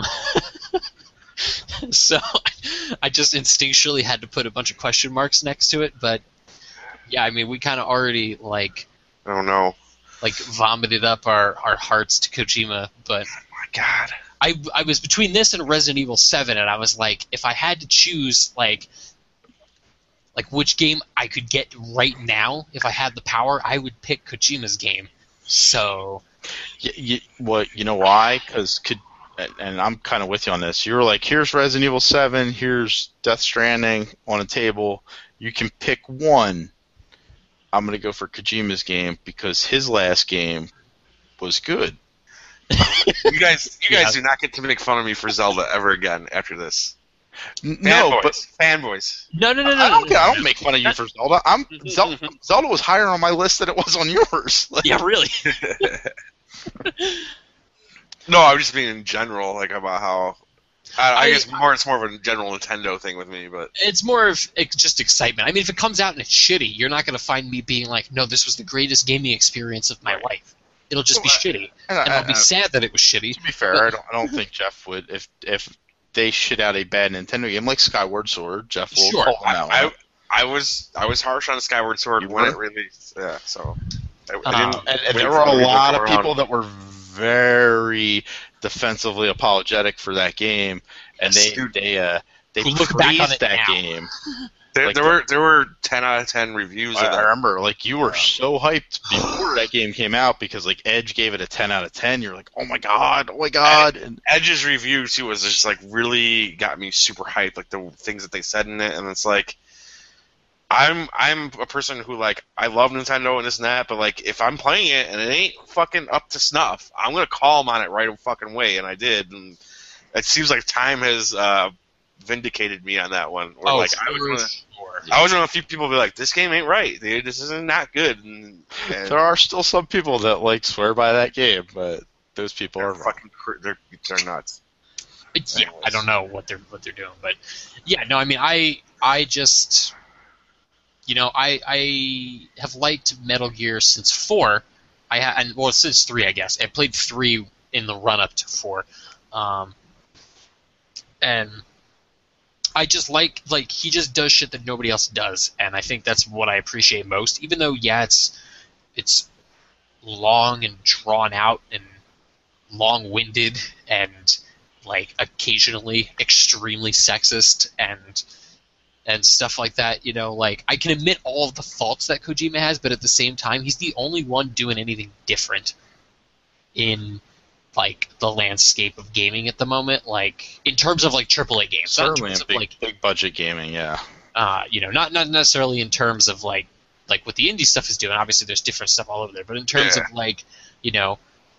so I just instinctually had to put a bunch of question marks next to it. But yeah, I mean, we kind of already Oh no. vomited up our hearts to Kojima. But Oh my God. I was between this and Resident Evil 7, and I was like, if I had to choose like which game I could get right now if I had the power, I would pick Kojima's game. So You know why? Because and I'm kind of with you on this. You were like, here's Resident Evil 7, here's Death Stranding on a table. You can pick one. I'm going to go for Kojima's game because his last game was good. You guys do not get to make fun of me for Zelda ever again after this. No, but fanboys. no. I don't make fun of you for Zelda. Zelda was higher on my list than it was on yours. Yeah, really. No, I was just being in general, about how. I guess it's more of a general Nintendo thing with me, but it's more of just excitement. I mean, if it comes out and it's shitty, you're not going to find me being like, "No, this was the greatest gaming experience of my life." It'll just be shitty, and I'll be sad that it was shitty. To be fair, I don't think Jeff would if they shit out a bad Nintendo game like Skyward Sword. Jeff will Sure. call them out. I was harsh on Skyward Sword when it released. Yeah, so I didn't. And there were a lot of people that were very defensively apologetic for that game, and they look back on praised it that now. game. There were 10 out of 10 reviews of I that. remember, you were so hyped before that game came out because Edge gave it a 10 out of 10. You're like, oh my god, and Edge's review too was just really got me super hyped, the things that they said in it, and it's I'm a person who I love Nintendo and this and that, but if I'm playing it and it ain't fucking up to snuff, I'm gonna call them on it right fucking way, and I did, and it seems like time has vindicated me on that one. Where, I was one of the few people who be like, this game ain't right. This is not good. And there are still some people that swear by that game, but those people are fucking they're nuts. Yeah, I don't know what they're doing, but yeah, no, I mean, I just, I have liked Metal Gear since 4. Since 3, I guess. I played 3 in the run up to 4, and I just like he just does shit that nobody else does, and I think that's what I appreciate most. Even though, yeah, it's long and drawn out and long-winded and occasionally extremely sexist and stuff like that. I can admit all of the faults that Kojima has, but at the same time, he's the only one doing anything different in the landscape of gaming at the moment, in terms of AAA games. Certainly not in terms in big budget gaming, yeah. Not necessarily in terms of what the indie stuff is doing. Obviously, there's different stuff all over there, but in terms of AAA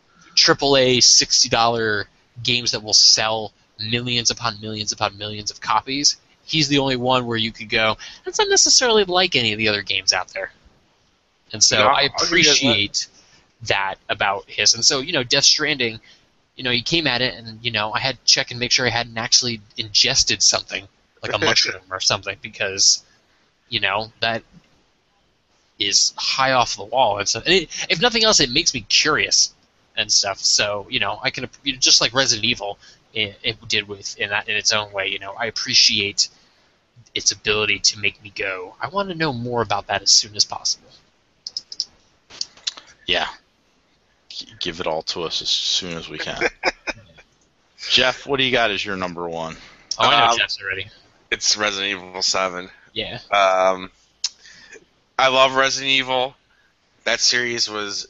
$60 games that will sell millions upon millions upon millions of copies, he's the only one where you could go, that's not necessarily like any of the other games out there. And so I appreciate that about his. And so, Death Stranding, he came at it, and, I had to check and make sure I hadn't actually ingested something, like a mushroom or something, because, that is high off the wall and stuff. And if nothing else, it makes me curious and stuff. So, I can, just like Resident Evil, it did in its own way, I appreciate its ability to make me go, I want to know more about that as soon as possible. Yeah. Give it all to us as soon as we can. Jeff, what do you got as your number one? Oh, I know Jeff's already. It's Resident Evil 7. Yeah. I love Resident Evil. That series was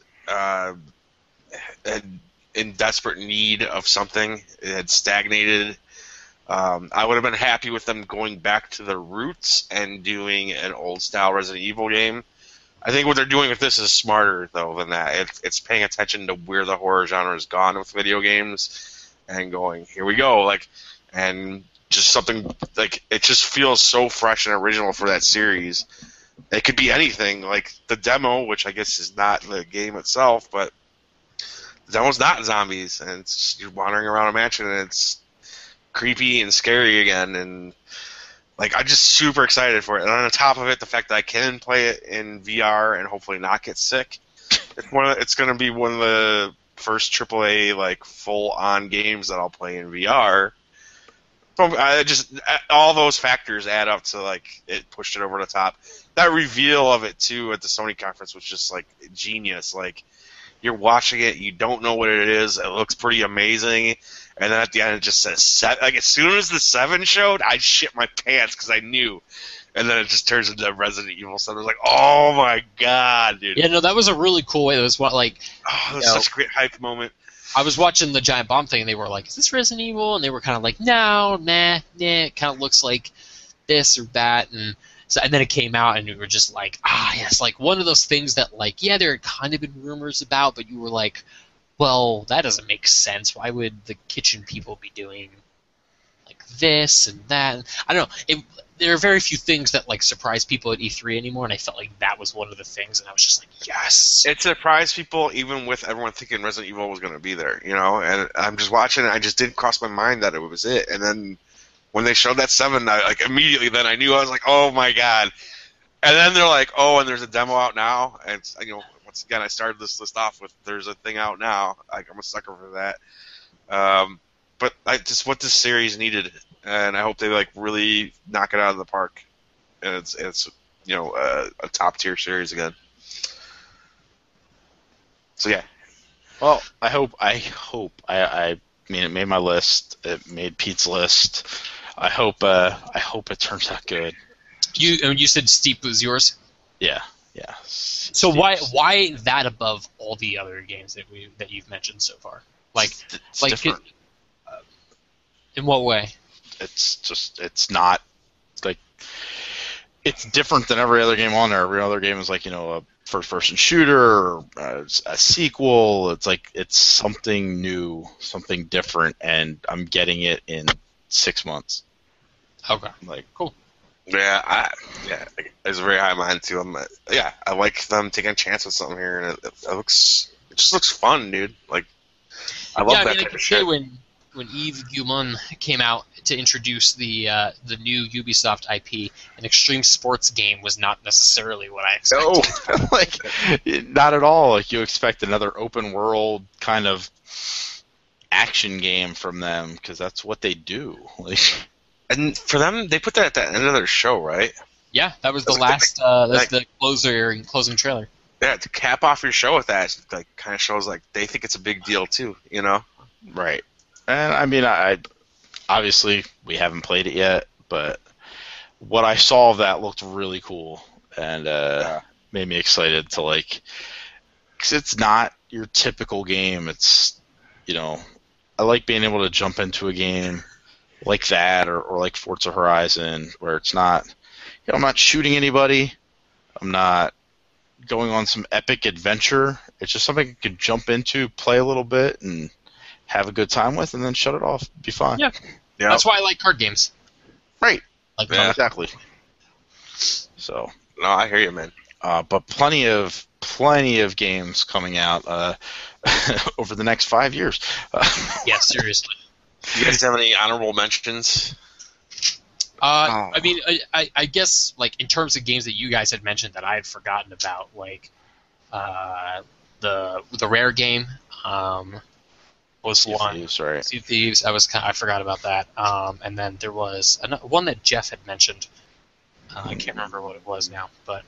in desperate need of something. It had stagnated. I would have been happy with them going back to the roots and doing an old-style Resident Evil game. I think what they're doing with this is smarter, though, than that. It's paying attention to where the horror genre has gone with video games and going, here we go, and just something, it just feels so fresh and original for that series. It could be anything, the demo, which I guess is not the game itself, but the demo's not zombies, and you're wandering around a mansion, and it's creepy and scary again, and Like, I'm just super excited for it. And on top of it, the fact that I can play it in VR and hopefully not get sick. It's going to be one of the first AAA, like, full-on games that I'll play in VR. All those factors add up to, like, it pushed it over the top. That reveal of it, too, at the Sony conference was just, like, genius. Like, you're watching it, you don't know what it is, it looks pretty amazing, and then at the end it just says 7. Like, as soon as the 7 showed, I shit my pants because I knew. And then it just turns into Resident Evil 7. I was like, oh my god, dude. Yeah, no, that was a really cool way. It was like, that was such a great hype moment. I was watching the Giant Bomb thing, and they were like, is this Resident Evil? And they were kind of like, no, nah, it kind of looks like this or that. And then it came out, and we were just like, yes, like one of those things that, like, yeah, there had kind of been rumors about, but you were like, well, that doesn't make sense. Why would the kitchen people be doing, like, this and that? I don't know. There are very few things that, like, surprise people at E3 anymore, and I felt like that was one of the things, and I was just like, yes. It surprised people, even with everyone thinking Resident Evil was going to be there, you know? And I'm just watching it, I just didn't cross my mind that it was it. And then when they showed that 7, immediately then I knew. I was like, oh my god. And then they're like, oh, and there's a demo out now. And, once again, I started this list off with there's a thing out now. Like, I'm a sucker for that. But just what this series needed, and I hope they, like, really knock it out of the park. And it's a top tier series again. So yeah. Well, I hope. I mean, it made my list. It made Pete's list. I hope it turns out good. You said Steep was yours? Yeah. So why that above all the other games that you've mentioned so far? It's different. In what way? It's not like it's different than every other game on there. Every other game is like a first-person shooter or a sequel. It's like it's something new, something different, and I'm getting it in 6 months. Okay, like cool. Yeah, it's very high mind too. I like them taking a chance with something here, and it just looks fun, dude. Like, I love that type of shit. When Yves Guillemot came out to introduce the new Ubisoft IP, an extreme sports game was not necessarily what I expected. No, like not at all. Like you expect another open world kind of action game from them because that's what they do. Like, and for them, they put that at the end of their show, right? Yeah, that was the last. That's the closing trailer. Yeah, to cap off your show with that, like, kind of shows like they think it's a big deal too, you know? Right. And I mean, I obviously we haven't played it yet, but what I saw of that looked really cool and made me excited to like, because it's not your typical game. It's I like being able to jump into a game like that or like Forza Horizon where it's not, I'm not shooting anybody, I'm not going on some epic adventure. It's just something you can jump into, play a little bit, and have a good time with, and then shut it off. Be fine. Yeah. That's why I like card games. Right. Like exactly. So. No, I hear you, man. But plenty of games coming out over the next 5 years. Yeah, seriously. You guys have any honorable mentions? I mean, I guess like in terms of games that you guys had mentioned that I had forgotten about, like the Rare game. Was Sea one. Thieves, right? Sea Thieves. I forgot about that. And then there was one that Jeff had mentioned. I can't remember what it was now, but.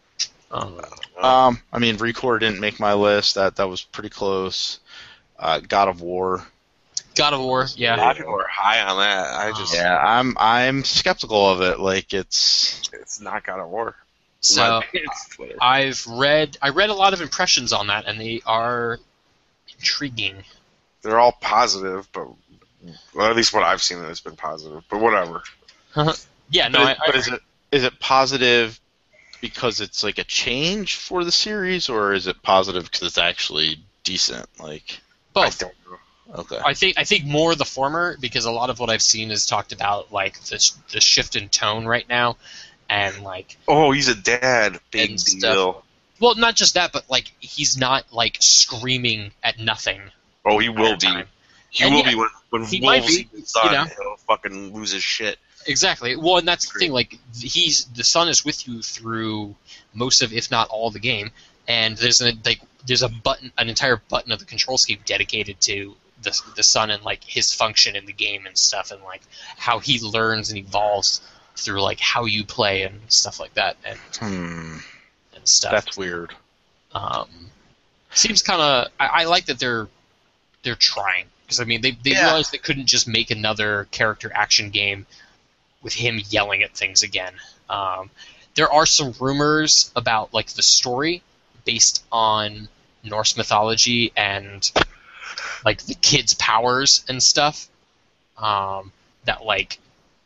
I mean, Recore didn't make my list. That was pretty close. God of War. God of War, yeah. A lot of people are high on that. I'm skeptical of it. Like it's not God of War. So I read a lot of impressions on that, and they are intriguing. They're all positive, but at least what I've seen has been positive. But whatever. Yeah, no. But is it positive because it's like a change for the series, or is it positive because it's actually decent? Like both. I don't know. Okay. I think more the former, because a lot of what I've seen is talked about like the shift in tone right now, and like. Oh, he's a dad. Big deal. Well, not just that, but like he's not like screaming at nothing. Oh, he will be. He will be when he Wolves be, son, he'll fucking lose his shit. Exactly. Well, and that's the thing. Like, the son is with you through most of, if not all, the game. And there's a button, an entire button of the control scheme dedicated to the son and like his function in the game and stuff, and like how he learns and evolves through like how you play and stuff like that, and stuff. That's weird. Seems kind of. I like that they're trying, because I mean they realized they couldn't just make another character action game with him yelling at things again. There are some rumors about like the story based on Norse mythology and like the kid's powers and stuff. That like,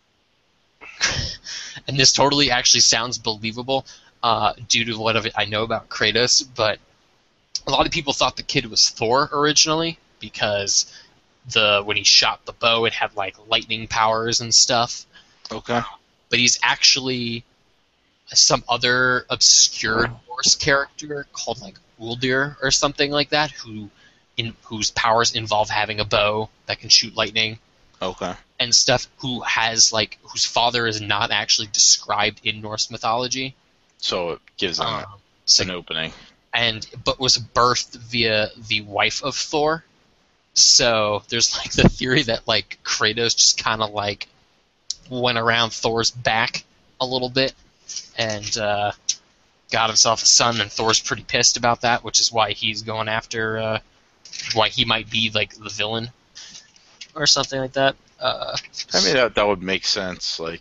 and this totally actually sounds believable due to what of it I know about Kratos, but a lot of people thought the kid was Thor originally because when he shot the bow, it had like lightning powers and stuff. Okay. But he's actually some other obscure Norse character called like Uldir or something like that, whose powers involve having a bow that can shoot lightning. Okay. And stuff, whose father is not actually described in Norse mythology. So it gives them an opening. But was birthed via the wife of Thor. So there's like the theory that like Kratos just kind of like went around Thor's back a little bit and got himself a son, and Thor's pretty pissed about that, which is why he's going after why he might be like the villain or something like that. I mean, that would make sense. Like,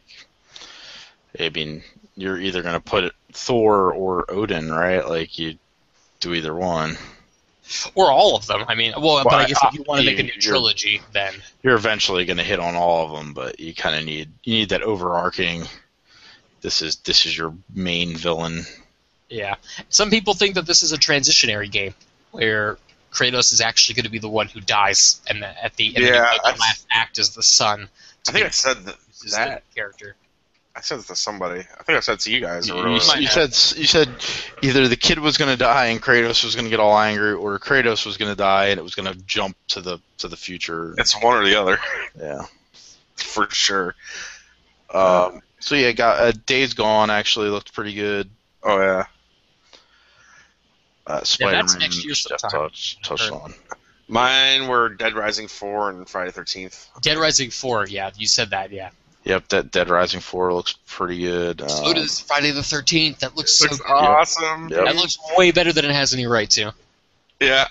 I mean, you're either going to put it Thor or Odin, right? Like, you do either one. Or all of them. I mean, but I guess if you want to make a new trilogy, then you're eventually going to hit on all of them. But you kind of need that overarching. This is your main villain. Yeah, some people think that this is a transitionary game where Kratos is actually going to be the one who dies, and at the end of the last act is the son. I think I said that character. I said it to somebody. I think I said it to you guys. You said either the kid was going to die and Kratos was going to get all angry, or Kratos was going to die and it was going to jump to the future. It's one or the other. Yeah, for sure. So yeah, got Days Gone actually looked pretty good. Oh yeah. Spider-Man. That's next year sometime. Touched on. Mine were Dead Rising 4 and Friday the 13th. Dead Rising 4, yeah, you said that, yeah. Yep, that Dead Rising 4 looks pretty good. So does Friday the 13th. That looks so good. Awesome. Yep. That looks way better than it has any right to. Yeah.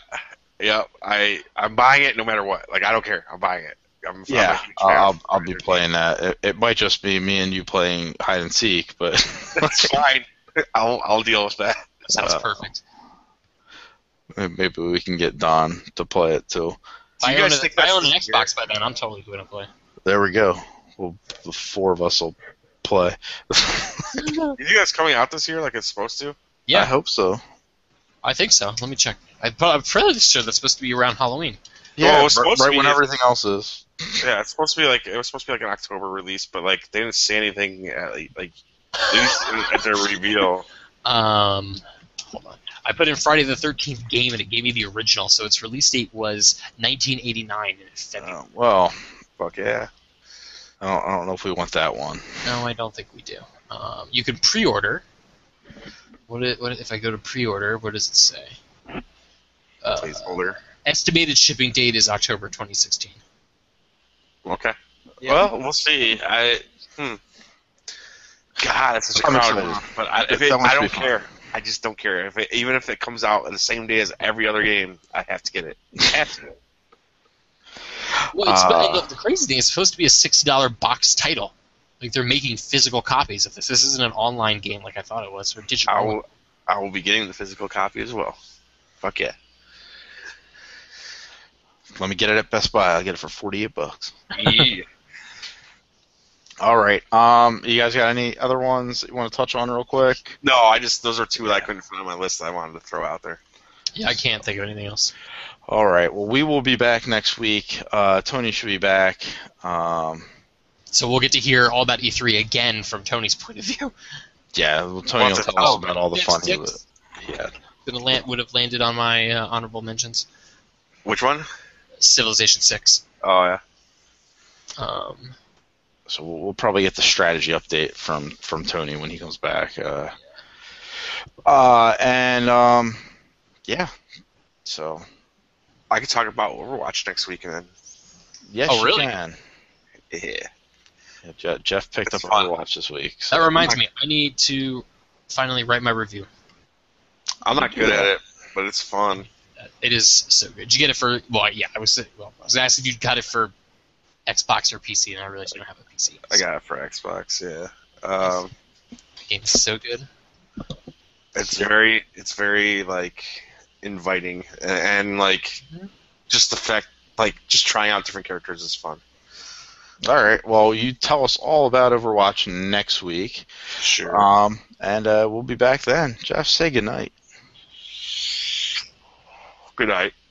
I'm buying it no matter what. Like, I don't care. I'm buying it. I'll be playing that. It might just be me and you playing hide and seek, but that's fine. I'll deal with that. Sounds perfect. Maybe we can get Don to play it too. If I own an Xbox by then, I'm totally going to play. There we go. Well, the four of us will play. Is you guys coming out this year like it's supposed to? Yeah. I hope so. I think so. Let me check. I'm fairly sure that's supposed to be around Halloween. Yeah, right when everything else is. Yeah, it was supposed to be like an October release, but like they didn't say anything at least at their reveal. Hold on. I put in Friday the 13th game, and it gave me the original, so its release date was 1989 in February. Well, fuck yeah. I don't know if we want that one. No, I don't think we do. You can pre-order. What if I go to pre-order? What does it say? Placeholder. Estimated shipping date is October 2016. Okay. Yeah. Well, we'll see. God, it's such a crowd. But I don't care. I just don't care. Even if it comes out on the same day as every other game, I have to get it. I have to. Well, the crazy thing is, it's supposed to be a $60 box title. Like, they're making physical copies of this. This isn't an online game like I thought it was, or digital. I will be getting the physical copy as well. Fuck yeah. Let me get it at Best Buy. I'll get it for $48. Yeah. All right. You guys got any other ones that you want to touch on real quick? No, those are two that I couldn't find on my list that I wanted to throw out there. Yeah, I can't think of anything else. All right. Well, we will be back next week. Tony should be back. So we'll get to hear all about E3 again from Tony's point of view. Yeah, well, Tony will tell us about all the fun of it. Yeah. Would have landed on my honorable mentions. Which one? Civilization 6. Oh, yeah. So we'll probably get the strategy update from Tony when he comes back. Yeah. So I could talk about Overwatch next week, and then yes, Oh, really? you can. yeah, Yeah, Jeff picked It's up fun. Overwatch this week. So. That reminds me, I need to finally write my review. I'm not good at it, but it's fun. It is so good. Did you get it for? Well, yeah, I was asked if you got it for Xbox or PC, and I realized you don't have a PC. I got it for Xbox. Yeah, The game is so good. it's very like inviting, and like just the fact like just trying out different characters is fun. All right. Well, you tell us all about Overwatch next week. Sure. And we'll be back then. Jeff, say goodnight. Good night.